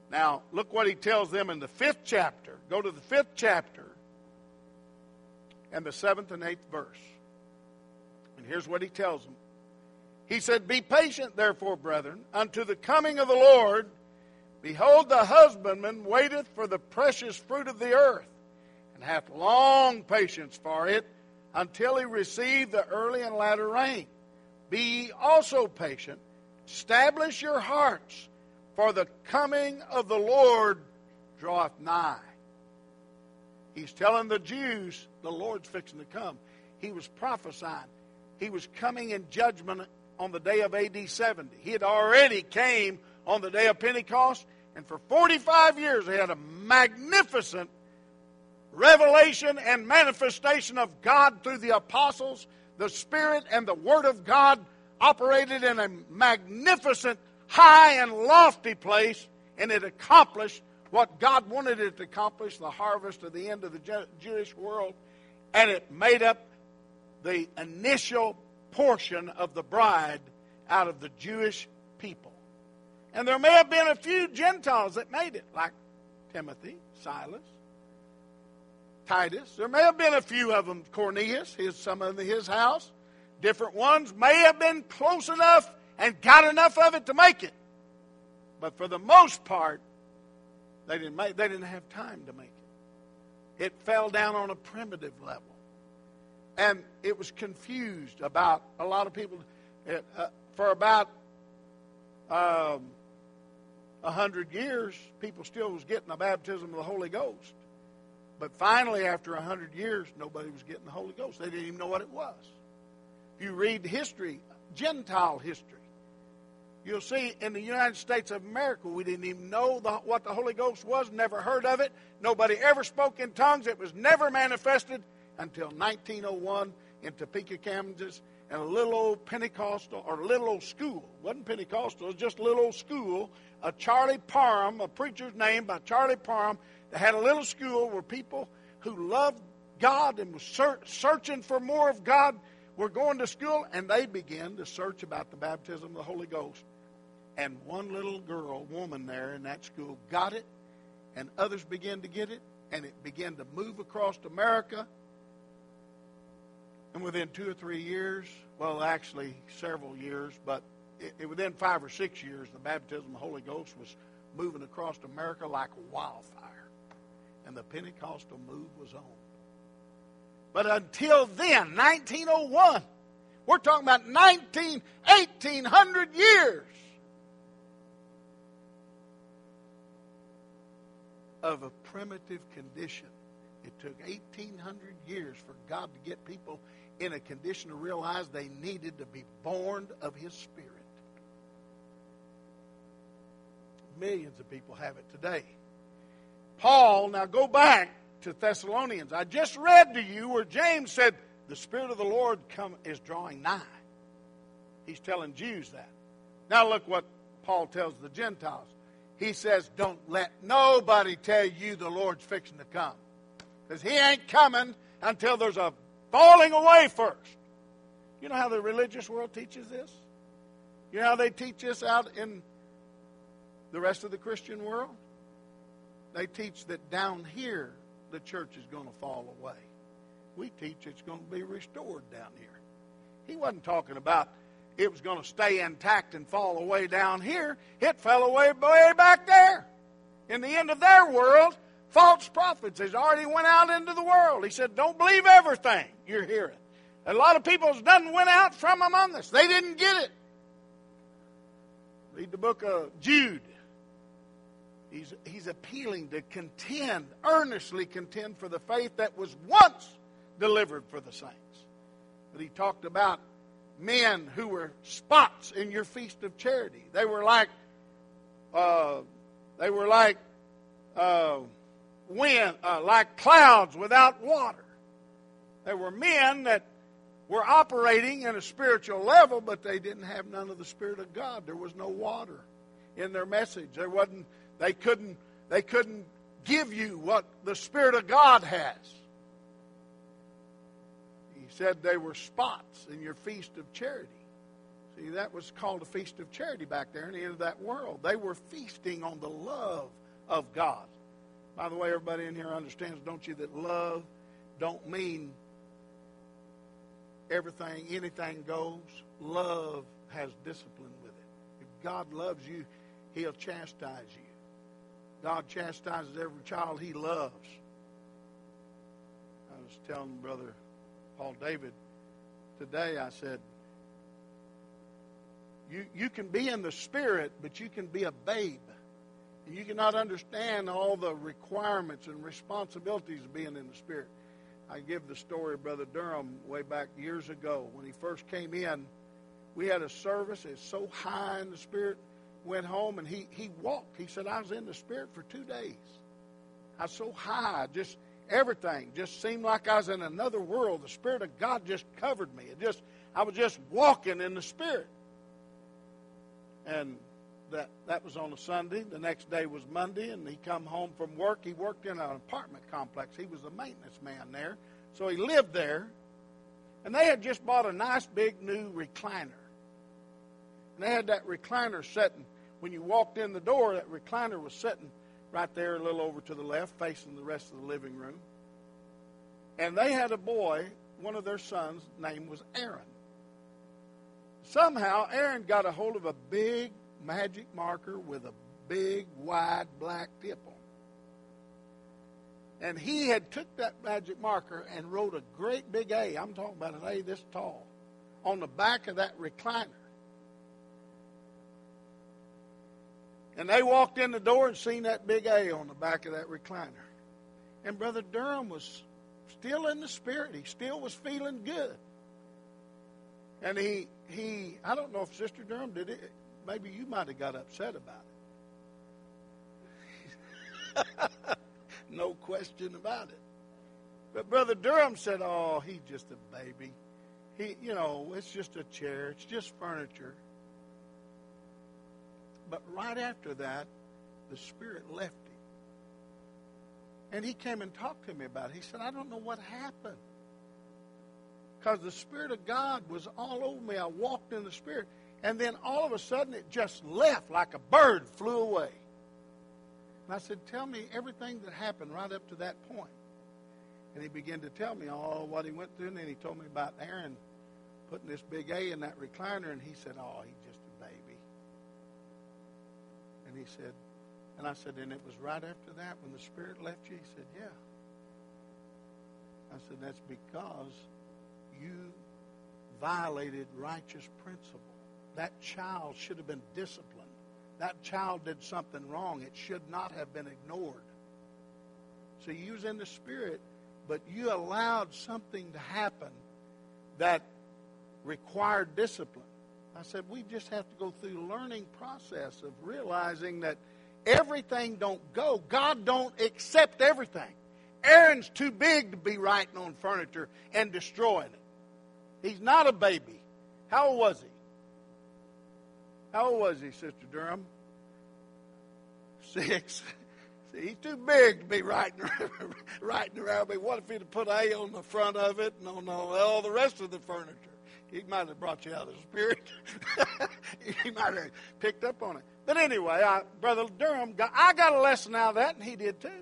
Now, look what he tells them in the 5th chapter. Go to the 5th chapter and the 7th and 8th verse. And here's what he tells them. He said, "Be patient, therefore, brethren, unto the coming of the Lord. Behold, the husbandman waiteth for the precious fruit of the earth, and hath long patience for it, until he receive the early and latter rain. Be ye also patient, establish your hearts, for the coming of the Lord draweth nigh." He's telling the Jews the Lord's fixing to come. He was prophesying. He was coming in judgment on the day of AD 70. He had already came on the day of Pentecost, and for 45 years they had a magnificent revelation and manifestation of God through the apostles. The Spirit and the Word of God operated in a magnificent, high and lofty place, and it accomplished what God wanted it to accomplish, the harvest of the end of the Jewish world, and it made up the initial portion of the bride out of the Jewish people. And there may have been a few Gentiles that made it, like Timothy, Silas, Titus. There may have been a few of them, Cornelius, some of his house. Different ones may have been close enough and got enough of it to make it. But for the most part, they didn't have time to make it. It fell down on a primitive level. And it was confused about a lot of people. For about 100 years, people still was getting the baptism of the Holy Ghost. But finally, after 100 years, nobody was getting the Holy Ghost. They didn't even know what it was. If you read history, Gentile history, you'll see in the United States of America, we didn't even know what the Holy Ghost was, never heard of it. Nobody ever spoke in tongues. It was never manifested until 1901 in Topeka, Kansas, and a little old Pentecostal, or little old school. It wasn't Pentecostal, it was just a little old school. Charlie Parham, a preacher's name by Charlie Parham, that had a little school where people who loved God and were searching for more of God were going to school, and they began to search about the baptism of the Holy Ghost. And one little woman there in that school got it, and others began to get it, and it began to move across America. And within 2 or 3 years, well, actually several years, but within 5 or 6 years, the baptism of the Holy Ghost was moving across America like wildfire. And the Pentecostal move was on. But until then, 1901, we're talking about 1800 years of a primitive condition. It took 1,800 years for God to get people in a condition to realize they needed to be born of His Spirit. Millions of people have it today. Paul, now go back to Thessalonians. I just read to you where James said, the Spirit of the Lord is drawing nigh. He's telling Jews that. Now look what Paul tells the Gentiles. He says, don't let nobody tell you the Lord's fixing to come. Because He ain't coming until there's a falling away first. You know how the religious world teaches this? You know how they teach this out in the rest of the Christian world? They teach that down here the church is going to fall away. We teach it's going to be restored down here. He wasn't talking about it was going to stay intact and fall away down here. It fell away way back there. In the end of their world, false prophets has already went out into the world. He said, don't believe everything you're hearing. A lot of people done went out from among us. They didn't get it. Read the book of Jude. He's appealing to contend, earnestly contend for the faith that was once delivered for the saints. But he talked about men who were spots in your feast of charity. They were like like clouds without water. There were men that were operating in a spiritual level, but they didn't have none of the Spirit of God. There was no water in their message. There wasn't. They couldn't give you what the Spirit of God has. He said they were spots in your feast of charity. See, that was called a feast of charity back there in the end of that world. They were feasting on the love of God. By the way, everybody in here understands, don't you, that love don't mean everything, anything goes. Love has discipline with it. If God loves you, He'll chastise you. God chastises every child He loves. I was telling Brother Paul David today, I said, you can be in the Spirit, but you can be a babe. And you cannot understand all the requirements and responsibilities of being in the Spirit. I give the story of Brother Durham way back years ago. When he first came in, we had a service. It's so high in the Spirit. Went home and he walked. He said, I was in the Spirit for 2 days. I was so high, just everything just seemed like I was in another world. The Spirit of God just covered me. I was just walking in the Spirit. And that was on a Sunday. The next day was Monday, and he come home from work. He worked in an apartment complex. He was a maintenance man there. So he lived there. And they had just bought a nice big new recliner. And they had that recliner sitting. When you walked in the door, that recliner was sitting right there a little over to the left, facing the rest of the living room. And they had a boy, one of their sons, name was Aaron. Somehow, Aaron got a hold of a big magic marker with a big, wide, black tip on it. And he had took that magic marker and wrote a great big A, I'm talking about an A this tall, on the back of that recliner. And they walked in the door and seen that big A on the back of that recliner. And Brother Durham was still in the Spirit. He still was feeling good. And he I don't know if Sister Durham did it. Maybe you might have got upset about it. No question about it. But Brother Durham said, oh, he's just a baby. It's just a chair. It's just furniture. But right after that, the Spirit left him. And he came and talked to me about it. He said, I don't know what happened. Because the Spirit of God was all over me. I walked in the Spirit. And then all of a sudden it just left like a bird flew away. And I said, tell me everything that happened right up to that point. And he began to tell me all what he went through. And then he told me about Aaron putting this big A in that recliner. And he said, oh, he's just a baby. And he said, and I said, and it was right after that when the Spirit left you? He said, yeah. I said, that's because you violated righteous principle. That child should have been disciplined. That child did something wrong. It should not have been ignored. So you was in the Spirit, but you allowed something to happen that required discipline. I said, we just have to go through the learning process of realizing that everything don't go. God don't accept everything. Aaron's too big to be writing on furniture and destroying it. He's not a baby. How old was he? How old was he, Sister Durham? 6. See, he's too big to be writing around me. What if he'd have put A on the front of it and on all the rest of the furniture? He might have brought you out of the Spirit. He might have picked up on it. But anyway, Brother Durham, I got a lesson out of that, and he did too.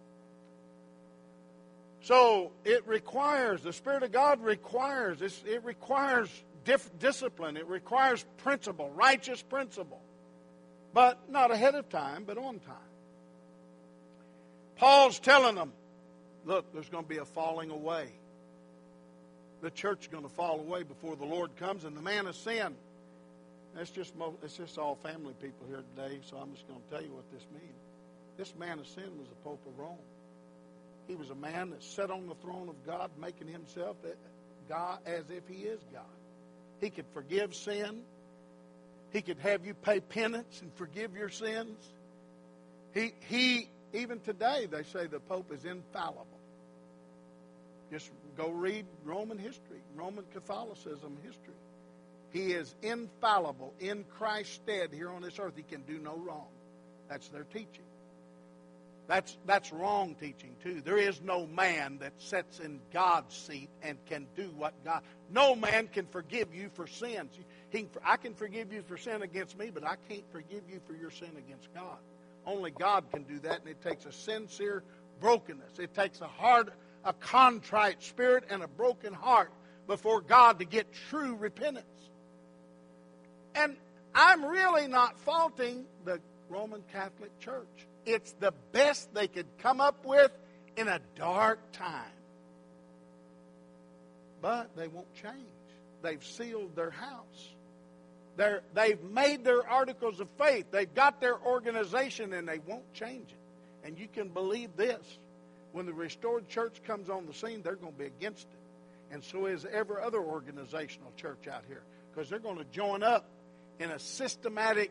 So it requires, the Spirit of God requires, it requires discipline. It requires principle, righteous principle. But not ahead of time, but on time. Paul's telling them, look, there's going to be a falling away. The church is going to fall away before the Lord comes, and the man of sin. It's just all family people here today, so I'm just going to tell you what this means. This man of sin was the Pope of Rome. He was a man that sat on the throne of God, making himself God as if he is God. He could forgive sin. He could have you pay penance and forgive your sins. He even today, they say the Pope is infallible. Just go read Roman history, Roman Catholicism history. He is infallible in Christ's stead here on this earth. He can do no wrong. That's their teaching. That's wrong teaching too. There is no man that sits in God's seat and can do what God. No man can forgive you for sins. I can forgive you for sin against me, but I can't forgive you for your sin against God. Only God can do that, and it takes a sincere brokenness. It takes a contrite spirit and a broken heart before God to get true repentance. And I'm really not faulting the Roman Catholic Church. It's the best they could come up with in a dark time. But they won't change. They've sealed their house. They've made their articles of faith. They've got their organization, and they won't change it. And you can believe this. When the restored church comes on the scene, they're going to be against it. And so is every other organizational church out here. Because they're going to join up in a systematic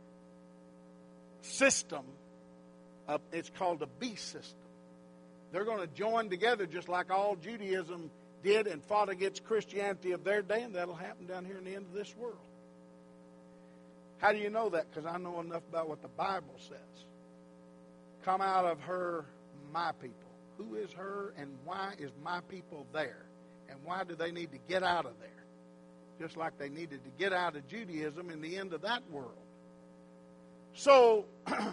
system. It's called a beast system. They're going to join together just like all Judaism did and fought against Christianity of their day, and that'll happen down here in the end of this world. How do you know that? Because I know enough about what the Bible says. Come out of her, my people. Who is her, and why is my people there? And why do they need to get out of there? Just like they needed to get out of Judaism in the end of that world. So,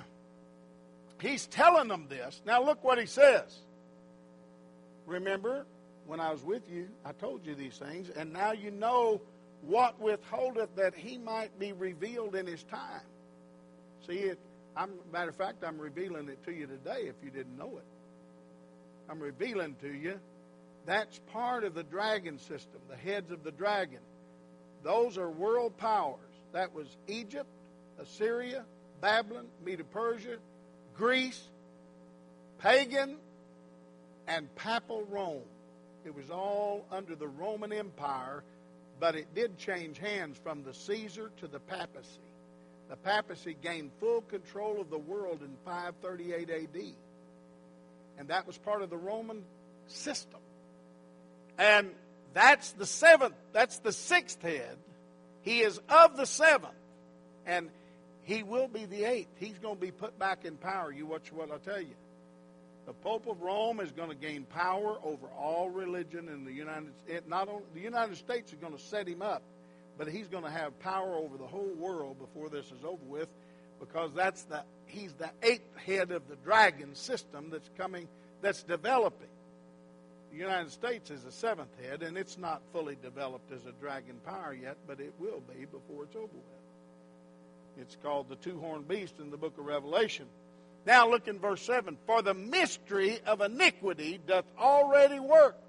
he's telling them this. Now look what he says. Remember, when I was with you, I told you these things, and now you know what withholdeth that he might be revealed in his time. See, matter of fact, I'm revealing it to you today if you didn't know it. I'm revealing to you that's part of the dragon system, the heads of the dragon. Those are world powers. That was Egypt, Assyria, Babylon, Medo-Persia, Greece, pagan, and papal Rome. It was all under the Roman Empire, but it did change hands from the Caesar to the papacy. The papacy gained full control of the world in 538 A.D. And that was part of the Roman system. And that's the seventh, that's the sixth head. He is of the seventh. And he will be the eighth. He's going to be put back in power. You watch what I tell you. The Pope of Rome is going to gain power over all religion in the United States. Not only the United States is going to set him up, but he's going to have power over the whole world before this is over with, because he's the eighth head of the dragon system that's developing. The United States is the seventh head, and it's not fully developed as a dragon power yet, but it will be before it's over with. It's called the two-horned beast in the book of Revelation. Now look in verse 7. For the mystery of iniquity doth already work.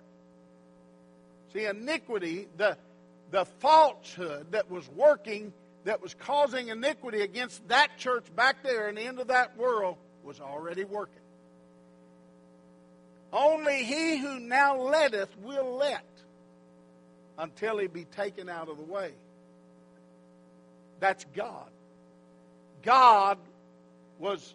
See, iniquity, the falsehood that was working, that was causing iniquity against that church back there in the end of that world, was already working. Only he who now letteth will let until he be taken out of the way. That's God. God was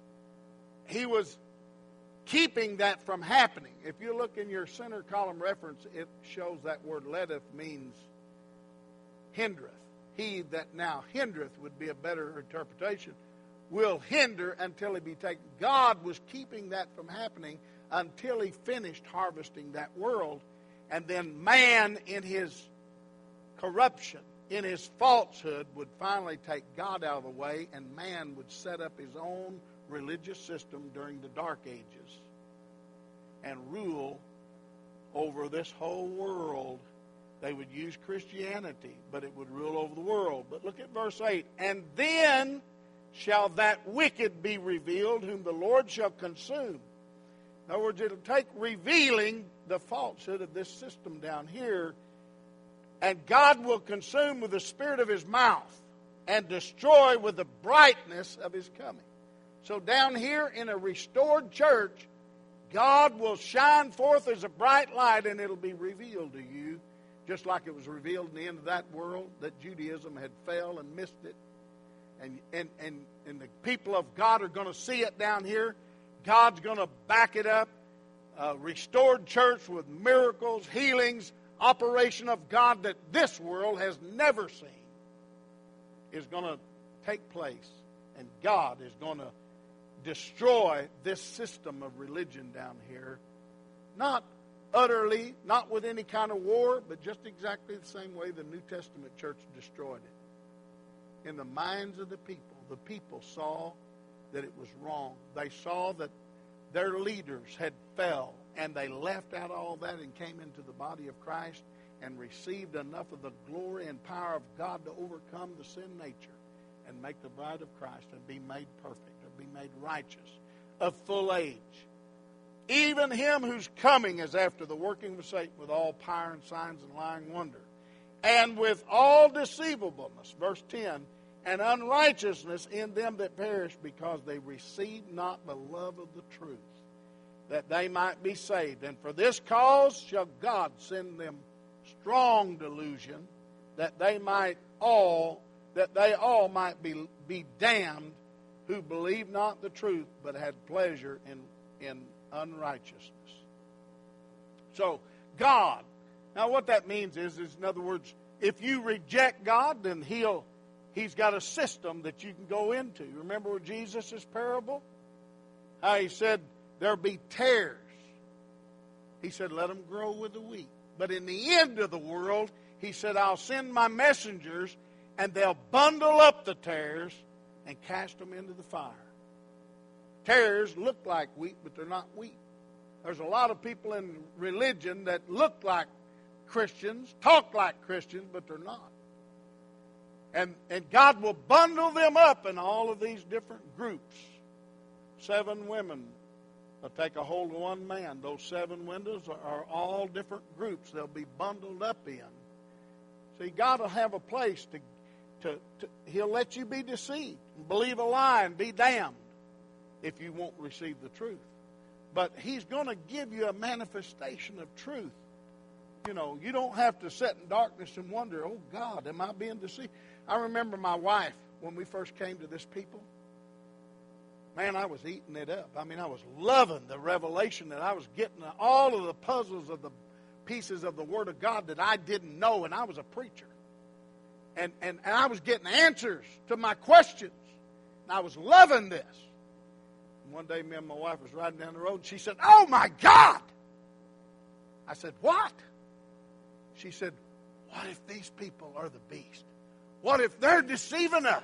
keeping that from happening. If you look in your center column reference, it shows that word letteth means hindereth. He that now hindereth would be a better interpretation. Will hinder until he be taken. God was keeping that from happening until he finished harvesting that world. And then man, in his corruption, in his falsehood, would finally take God out of the way, and man would set up his own religious system during the Dark Ages and rule over this whole world. They would use Christianity, but it would rule over the world. But look at verse 8. And then shall that wicked be revealed, whom the Lord shall consume. In other words, it'll take revealing the falsehood of this system down here, and God will consume with the spirit of his mouth and destroy with the brightness of his coming. So down here in a restored church, God will shine forth as a bright light, and it'll be revealed to you, just like it was revealed in the end of that world, that Judaism had failed and missed it. And the people of God are going to see it down here. God's going to back it up. A restored church with miracles, healings, operation of God that this world has never seen is going to take place. And God is going to destroy this system of religion down here. Not utterly, not with any kind of war, but just exactly the same way the New Testament church destroyed it. In the minds of the people saw that it was wrong. They saw that their leaders had fell, and they left out all that and came into the body of Christ and received enough of the glory and power of God to overcome the sin nature and make the bride of Christ and be made perfect or be made righteous, of full age. Even him whose coming is after the working of Satan with all power and signs and lying wonder, and with all deceivableness, verse 10, and unrighteousness in them that perish, because they receive not the love of the truth, that they might be saved. And for this cause shall God send them strong delusion, that they all might be damned, who believe not the truth, but had pleasure in unrighteousness. So, God. Now what that means is in other words, if you reject God, then He's got a system that you can go into. Remember Jesus' parable? How He said, there'll be tares. He said, let them grow with the wheat. But in the end of the world, He said, I'll send my messengers, and they'll bundle up the tares and cast them into the fire. Tares look like wheat, but they're not wheat. There's a lot of people in religion that look like Christians, talk like Christians, but they're not. And God will bundle them up in all of these different groups. 7 women will take a hold of one man. Those 7 windows are all different groups they'll be bundled up in. See, God will have a place to He'll let you be deceived, believe a lie, and be damned if you won't receive the truth. But He's going to give you a manifestation of truth. You know, you don't have to sit in darkness and wonder, oh God, am I being deceived? I remember my wife, when we first came to this people, man, I was eating it up. I mean, I was loving the revelation that I was getting, all of the puzzles of the pieces of the Word of God that I didn't know, and I was a preacher. And I was getting answers to my questions. And I was loving this. And one day, me and my wife was riding down the road, and she said, oh my God! I said, what? She said, what if these people are the beast? What if they're deceiving us?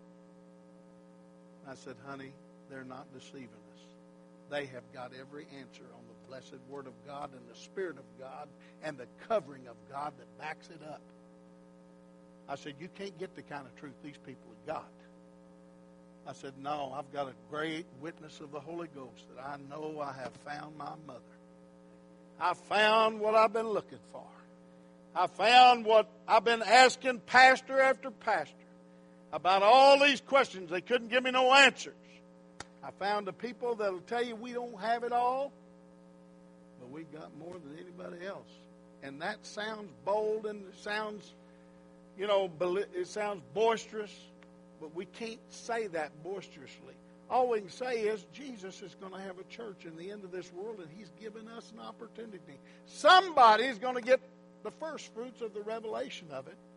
I said, honey, they're not deceiving us. They have got every answer on the blessed Word of God and the Spirit of God and the covering of God that backs it up. I said, you can't get the kind of truth these people have got. I said, no, I've got a great witness of the Holy Ghost that I know I have found my mother. I found what I've been looking for. I found what I've been asking pastor after pastor about all these questions. They couldn't give me no answers. I found the people that will tell you we don't have it all, but we got more than anybody else. And that sounds bold and it sounds, it sounds boisterous, but we can't say that boisterously. All we can say is Jesus is going to have a church in the end of this world, and He's given us an opportunity. Somebody's going to get the first fruits of the revelation of it.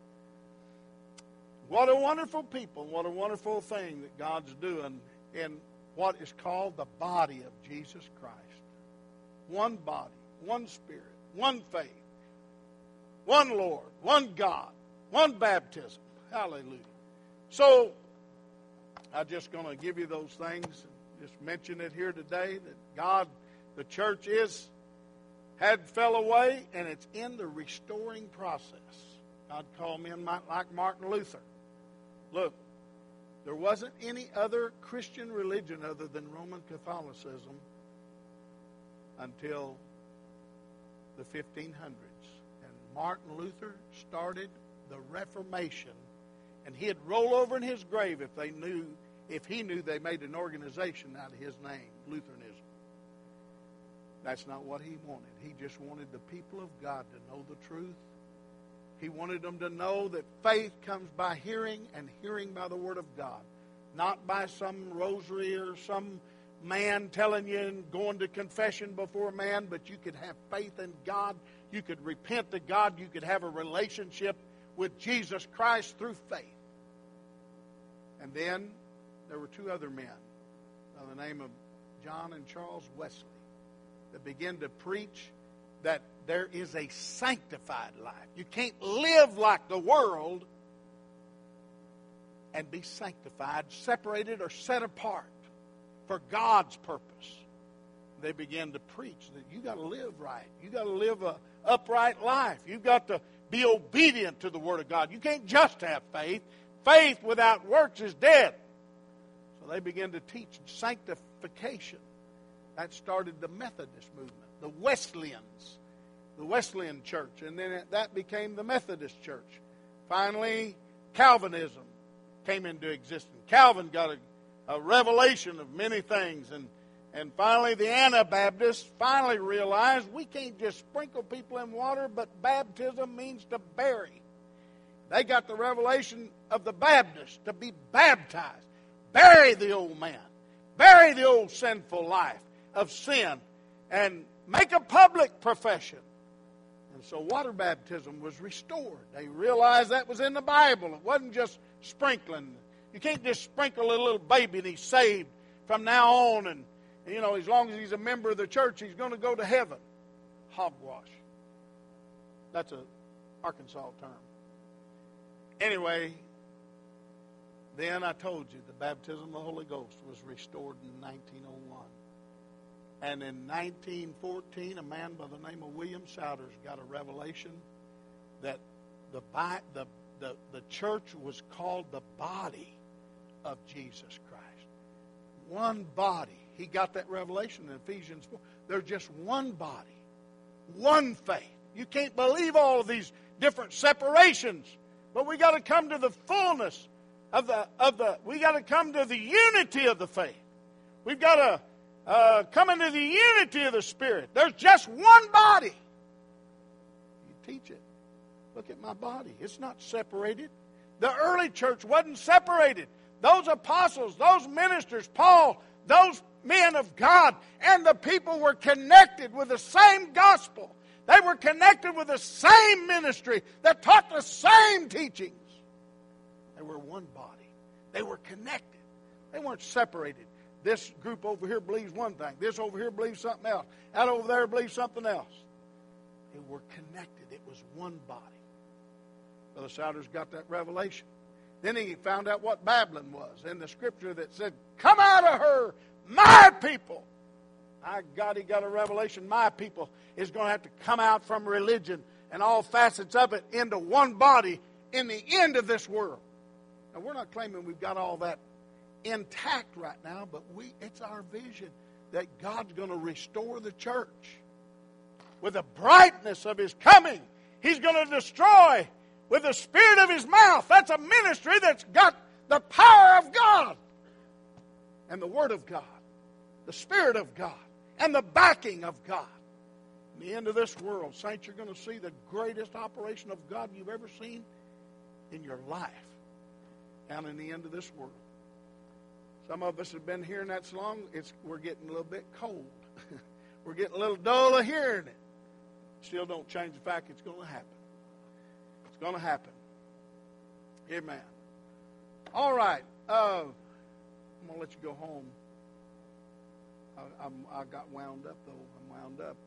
What a wonderful people, what a wonderful thing that God's doing in what is called the body of Jesus Christ. One body, one Spirit, one faith, one Lord, one God, one baptism. Hallelujah. So, I'm just going to give you those things and just mention it here today that God, the church had fell away, and it's in the restoring process. God called men like Martin Luther. Look, there wasn't any other Christian religion other than Roman Catholicism until the 1500s. And Martin Luther started the Reformation, and he'd roll over in his grave if he knew they made an organization out of his name, Lutheranism. That's not what he wanted. He just wanted the people of God to know the truth. He wanted them to know that faith comes by hearing, and hearing by the Word of God. Not by some rosary or some man telling you and going to confession before man, but you could have faith in God. You could repent to God. You could have a relationship with Jesus Christ through faith. And then there were 2 other men. by the name of John and Charles Wesley that began to preach that there is a sanctified life. You can't live like the world and be sanctified, separated, or set apart for God's purpose. They began to preach that you got to live right. You got to live an upright life. You've got to be obedient to the Word of God. You can't just have faith. Faith without works is dead. So they began to teach sanctification. That started the Methodist movement, the Wesleyans, the Wesleyan church. And then that became the Methodist church. Finally, Calvinism came into existence. Calvin got a revelation of many things. And finally, the Anabaptists finally realized we can't just sprinkle people in water, but baptism means to bury. They got the revelation of the Baptists to be baptized. Bury the old man. Bury the old sinful life of sin and make a public profession. And so water baptism was restored. They realized that was in the Bible. It wasn't just sprinkling. You can't just sprinkle a little baby and he's saved from now on. And, you know, as long as he's a member of the church, he's going to go to heaven. Hogwash. That's an Arkansas term. Anyway, then I told you the baptism of the Holy Ghost was restored in 1901. And in 1914, a man by the name of William Souders got a revelation that the church was called the body of Jesus Christ. One body. He got that revelation in Ephesians 4. There's just one body, one faith. You can't believe all of these different separations, but we got to come to the fullness we got to come to the unity of the faith. We've got to come into the unity of the Spirit. There's just one body. You teach it. Look at my body. It's not separated. The early church wasn't separated. Those apostles, those ministers, Paul, those men of God, and the people were connected with the same gospel. They were connected with the same ministry that taught the same teachings. They were one body. They were connected. They weren't separated. This group over here believes one thing. This over here believes something else. That over there believes something else. They were connected. It was one body. Brother Souders got that revelation. Then he found out what Babylon was in the scripture that said, "Come out of her, my people." My God, he got a revelation. My people is going to have to come out from religion and all facets of it into one body in the end of this world. Now, we're not claiming we've got all that intact right now, but it's our vision that God's going to restore the church. With the brightness of His coming, He's going to destroy with the Spirit of His mouth. That's a ministry that's got the power of God and the Word of God, the Spirit of God, and the backing of God. In the end of this world, saints, you're going to see the greatest operation of God you've ever seen in your life down in the end of this world. Some of us have been hearing that so long, we're getting a little bit cold. We're getting a little dull of hearing it. Still don't change the fact it's going to happen. It's going to happen. Amen. All right. I'm going to let you go home. I got wound up, though. I'm wound up.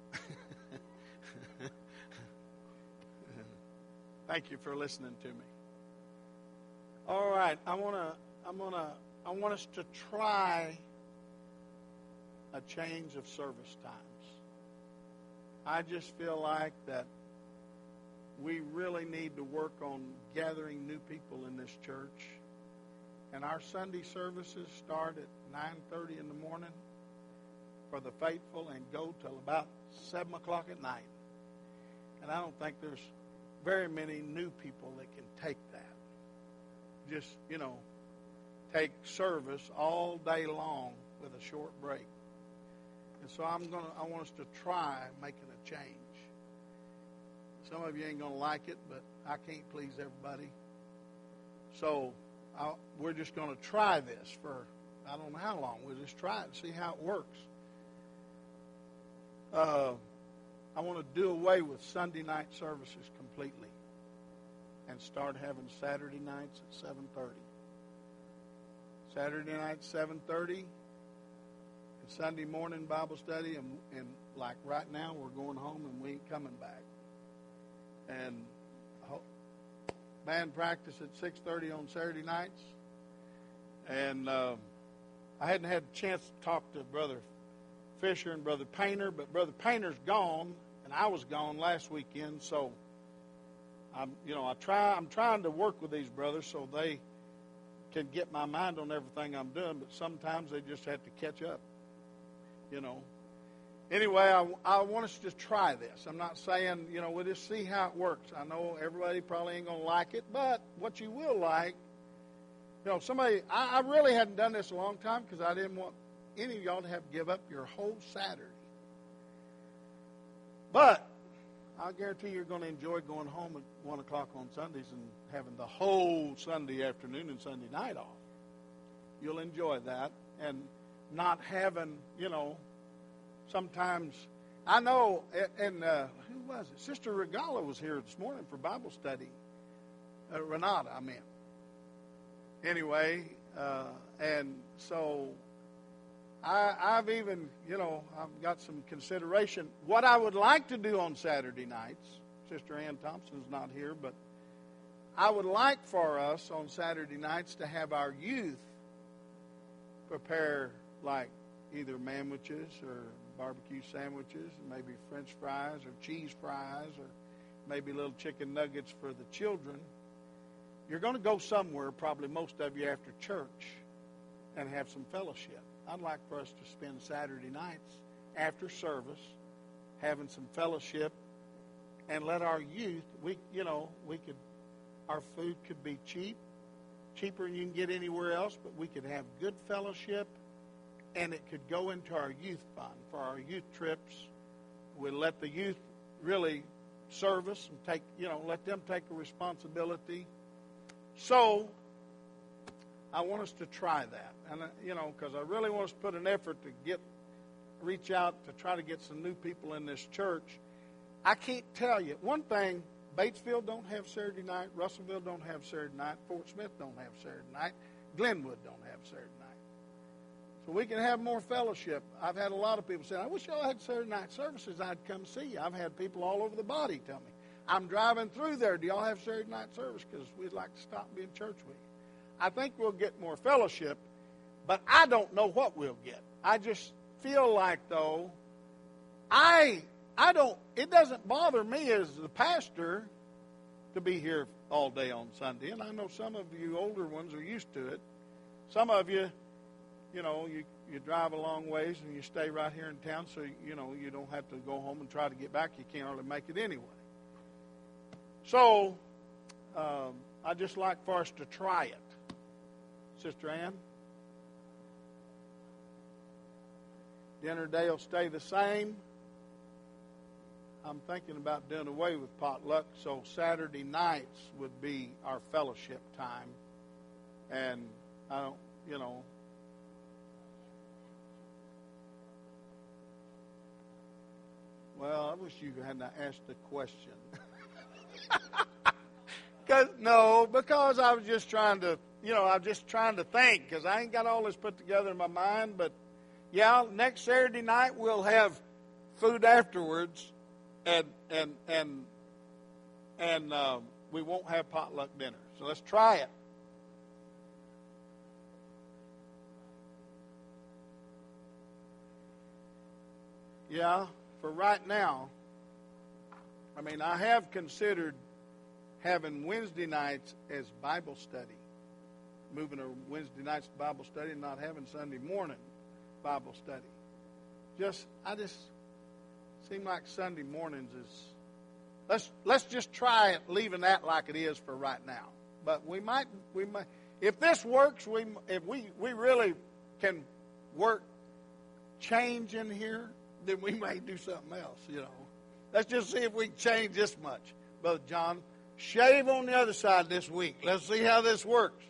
Thank you for listening to me. All right. I want us to try a change of service times. I just feel like that we really need to work on gathering new people in this church. And our Sunday services start at 9:30 in the morning for the faithful and go till about 7 o'clock at night. And I don't think there's very many new people that can take that. Just, take service all day long with a short break. And so I want us to try making a change. Some of you ain't going to like it, but I can't please everybody. So we're just going to try this for, I don't know how long. We'll just try it and see how it works. I want to do away with Sunday night services completely and start having Saturday nights at 7:30. Saturday night, 7:30, Sunday morning Bible study, and like right now, we're going home and we ain't coming back. And band practice at 6:30 on Saturday nights. And I hadn't had a chance to talk to Brother Fisher and Brother Painter, but Brother Painter's gone, and I was gone last weekend, so I'm trying to work with these brothers so they can get my mind on everything I'm doing, but sometimes they just have to catch up, Anyway, I want us to try this. I'm not saying, we'll just see how it works. I know everybody probably ain't going to like it, but what you will like, I really hadn't done this a long time because I didn't want any of y'all to have to give up your whole Saturday. But I guarantee you're going to enjoy going home at 1 o'clock on Sundays and having the whole Sunday afternoon and Sunday night off. You'll enjoy that and not having, sometimes, I know, and who was it? Sister Regala was here this morning for Bible study. Renata, I meant. Anyway, and so I've even, I've got some consideration. What I would like to do on Saturday nights, Sister Ann Thompson's not here, but I would like for us on Saturday nights to have our youth prepare like either manwiches or barbecue sandwiches, maybe French fries or cheese fries, or maybe little chicken nuggets for the children. You're going to go somewhere, probably most of you, after church and have some fellowship. I'd like for us to spend Saturday nights after service having some fellowship and let our youth, our food could be cheaper than you can get anywhere else, but we could have good fellowship, and it could go into our youth fund for our youth trips. We'll let the youth really service and let them take a responsibility. So I want us to try that, and because I really want us to put an effort to reach out to try to get some new people in this church. I can't tell you one thing. Batesville don't have Saturday night. Russellville don't have Saturday night. Fort Smith don't have Saturday night. Glenwood don't have Saturday night. So we can have more fellowship. I've had a lot of people say, I wish y'all had Saturday night services. I'd come see you. I've had people all over the body tell me, I'm driving through there. Do y'all have Saturday night service? Because we'd like to stop and be in church with you. I think we'll get more fellowship, but I don't know what we'll get. I just feel like, though, it doesn't bother me as the pastor to be here all day on Sunday. And I know some of you older ones are used to it. Some of you, you drive a long ways and you stay right here in town, so, you don't have to go home and try to get back. You can't hardly make it anyway. So, I just like for us to try it. Sister Ann? Dinner day will stay the same. I'm thinking about doing away with potluck, so Saturday nights would be our fellowship time. And I don't, well, I wish you hadn't asked the question. Because I was just trying to, think, because I ain't got all this put together in my mind. But, yeah, next Saturday night we'll have food afterwards. And we won't have potluck dinner. So let's try it. Yeah, for right now, I have considered having Wednesday nights as Bible study. Moving to Wednesday nights to Bible study and not having Sunday morning Bible study. I just seem like Sunday mornings is. Let's just try it, leaving that like it is for right now. But we might. If this works, if we really can work change in here, then we may do something else. Let's just see if we can change this much, Brother John. Shave on the other side this week. Let's see how this works.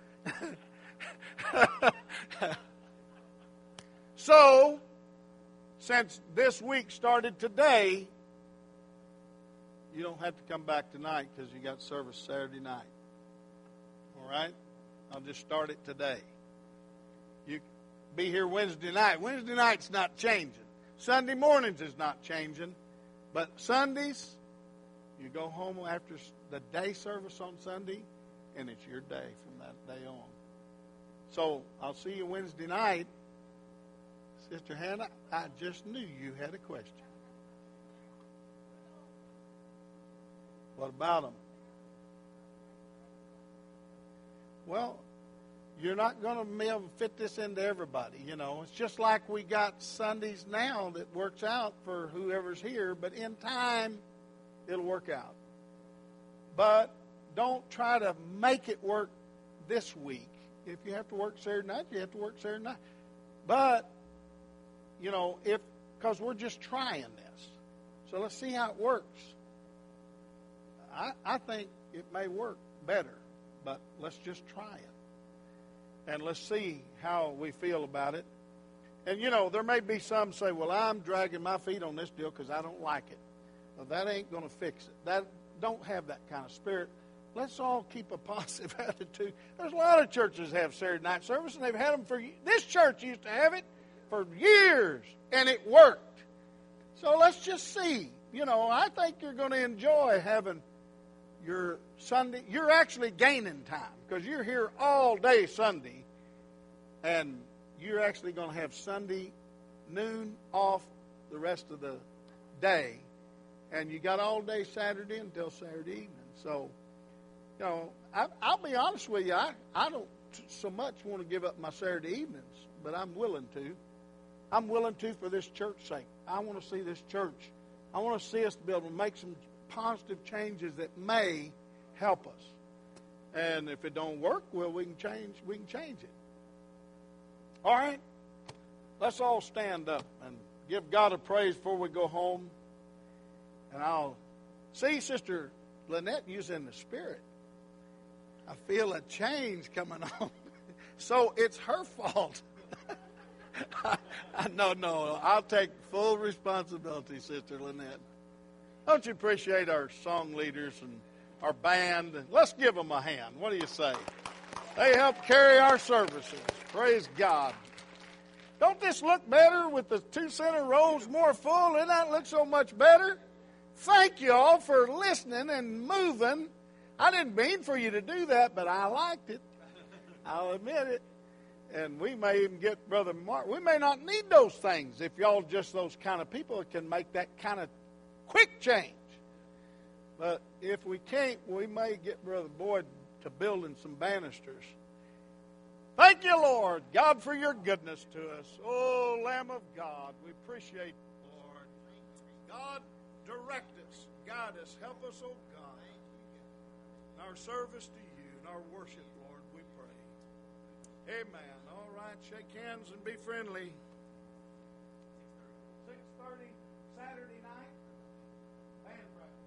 So, since this week started today, you don't have to come back tonight because you got service Saturday night. All right? I'll just start it today. be here Wednesday night. Wednesday night's not changing. Sunday mornings is not changing. But Sundays, you go home after the day service on Sunday, and it's your day from that day on. So I'll see you Wednesday night. Sister Hannah, I just knew you had a question. What about them? Well, you're not going to be able to fit this into everybody, you know. It's just like we got Sundays now that works out for whoever's here, but in time, it'll work out. But don't try to make it work this week. If you have to work Saturday night, you have to work Saturday night. But, you know, because we're just trying this. So let's see how it works. I think it may work better, but let's just try it. And let's see how we feel about it. And, you know, there may be some say, well, I'm dragging my feet on this deal because I don't like it. Well, that ain't going to fix it. Don't have that kind of spirit. Let's all keep a positive attitude. There's a lot of churches that have Saturday night service, and they've had them for this church used to have it for years, and it worked. So let's just see. You know, I think you're going to enjoy having your Sunday. You're actually gaining time because you're here all day Sunday, and you're actually going to have Sunday noon off the rest of the day, and you got all day Saturday until Saturday evening. So, you know, I'll be honest with you. I don't so much want to give up my Saturday evenings, but I'm willing to. I'm willing to for this church's sake. I want to see this church. I want to see us be able to make some positive changes that may help us. And if it don't work, well, we can change it. All right? Let's all stand up and give God a praise before we go home. And I'll see Sister Lynette using the Spirit. I feel a change coming on. So it's her fault. No, I'll take full responsibility, Sister Lynette. Don't you appreciate our song leaders and our band? Let's give them a hand. What do you say? They help carry our services. Praise God. Don't this look better with the 2 center rows more full? Doesn't that look so much better? Thank you all for listening and moving. I didn't mean for you to do that, but I liked it. I'll admit it. And we may even get Brother Mark. We may not need those things if y'all just those kind of people that can make that kind of quick change. But if we can't, we may get Brother Boyd to building some banisters. Thank you, Lord, God, for your goodness to us. Oh, Lamb of God, we appreciate, Lord. God, direct us, guide us, help us, oh God. In our service to you, in our worship, Lord, we pray. Amen. All right, shake hands and be friendly. 6:30 Saturday night. Band practice.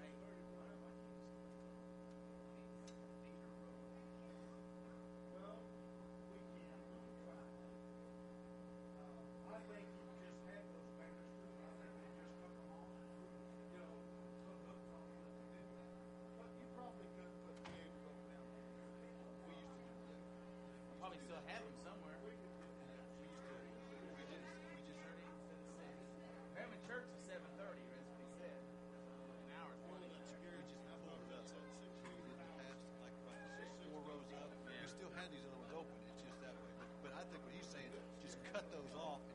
Well, we can. We'll try. I think you just had those banisters. I think they just took them off. You know, hook on them. But you probably couldn't put the egg roll down there. We used to do that. Probably still have them somewhere. We just heard it. We're having church at 7:30. That's what he said. An hour. Four rows up. We still had these others open. It's just that way. But I think what he's saying is just cut those off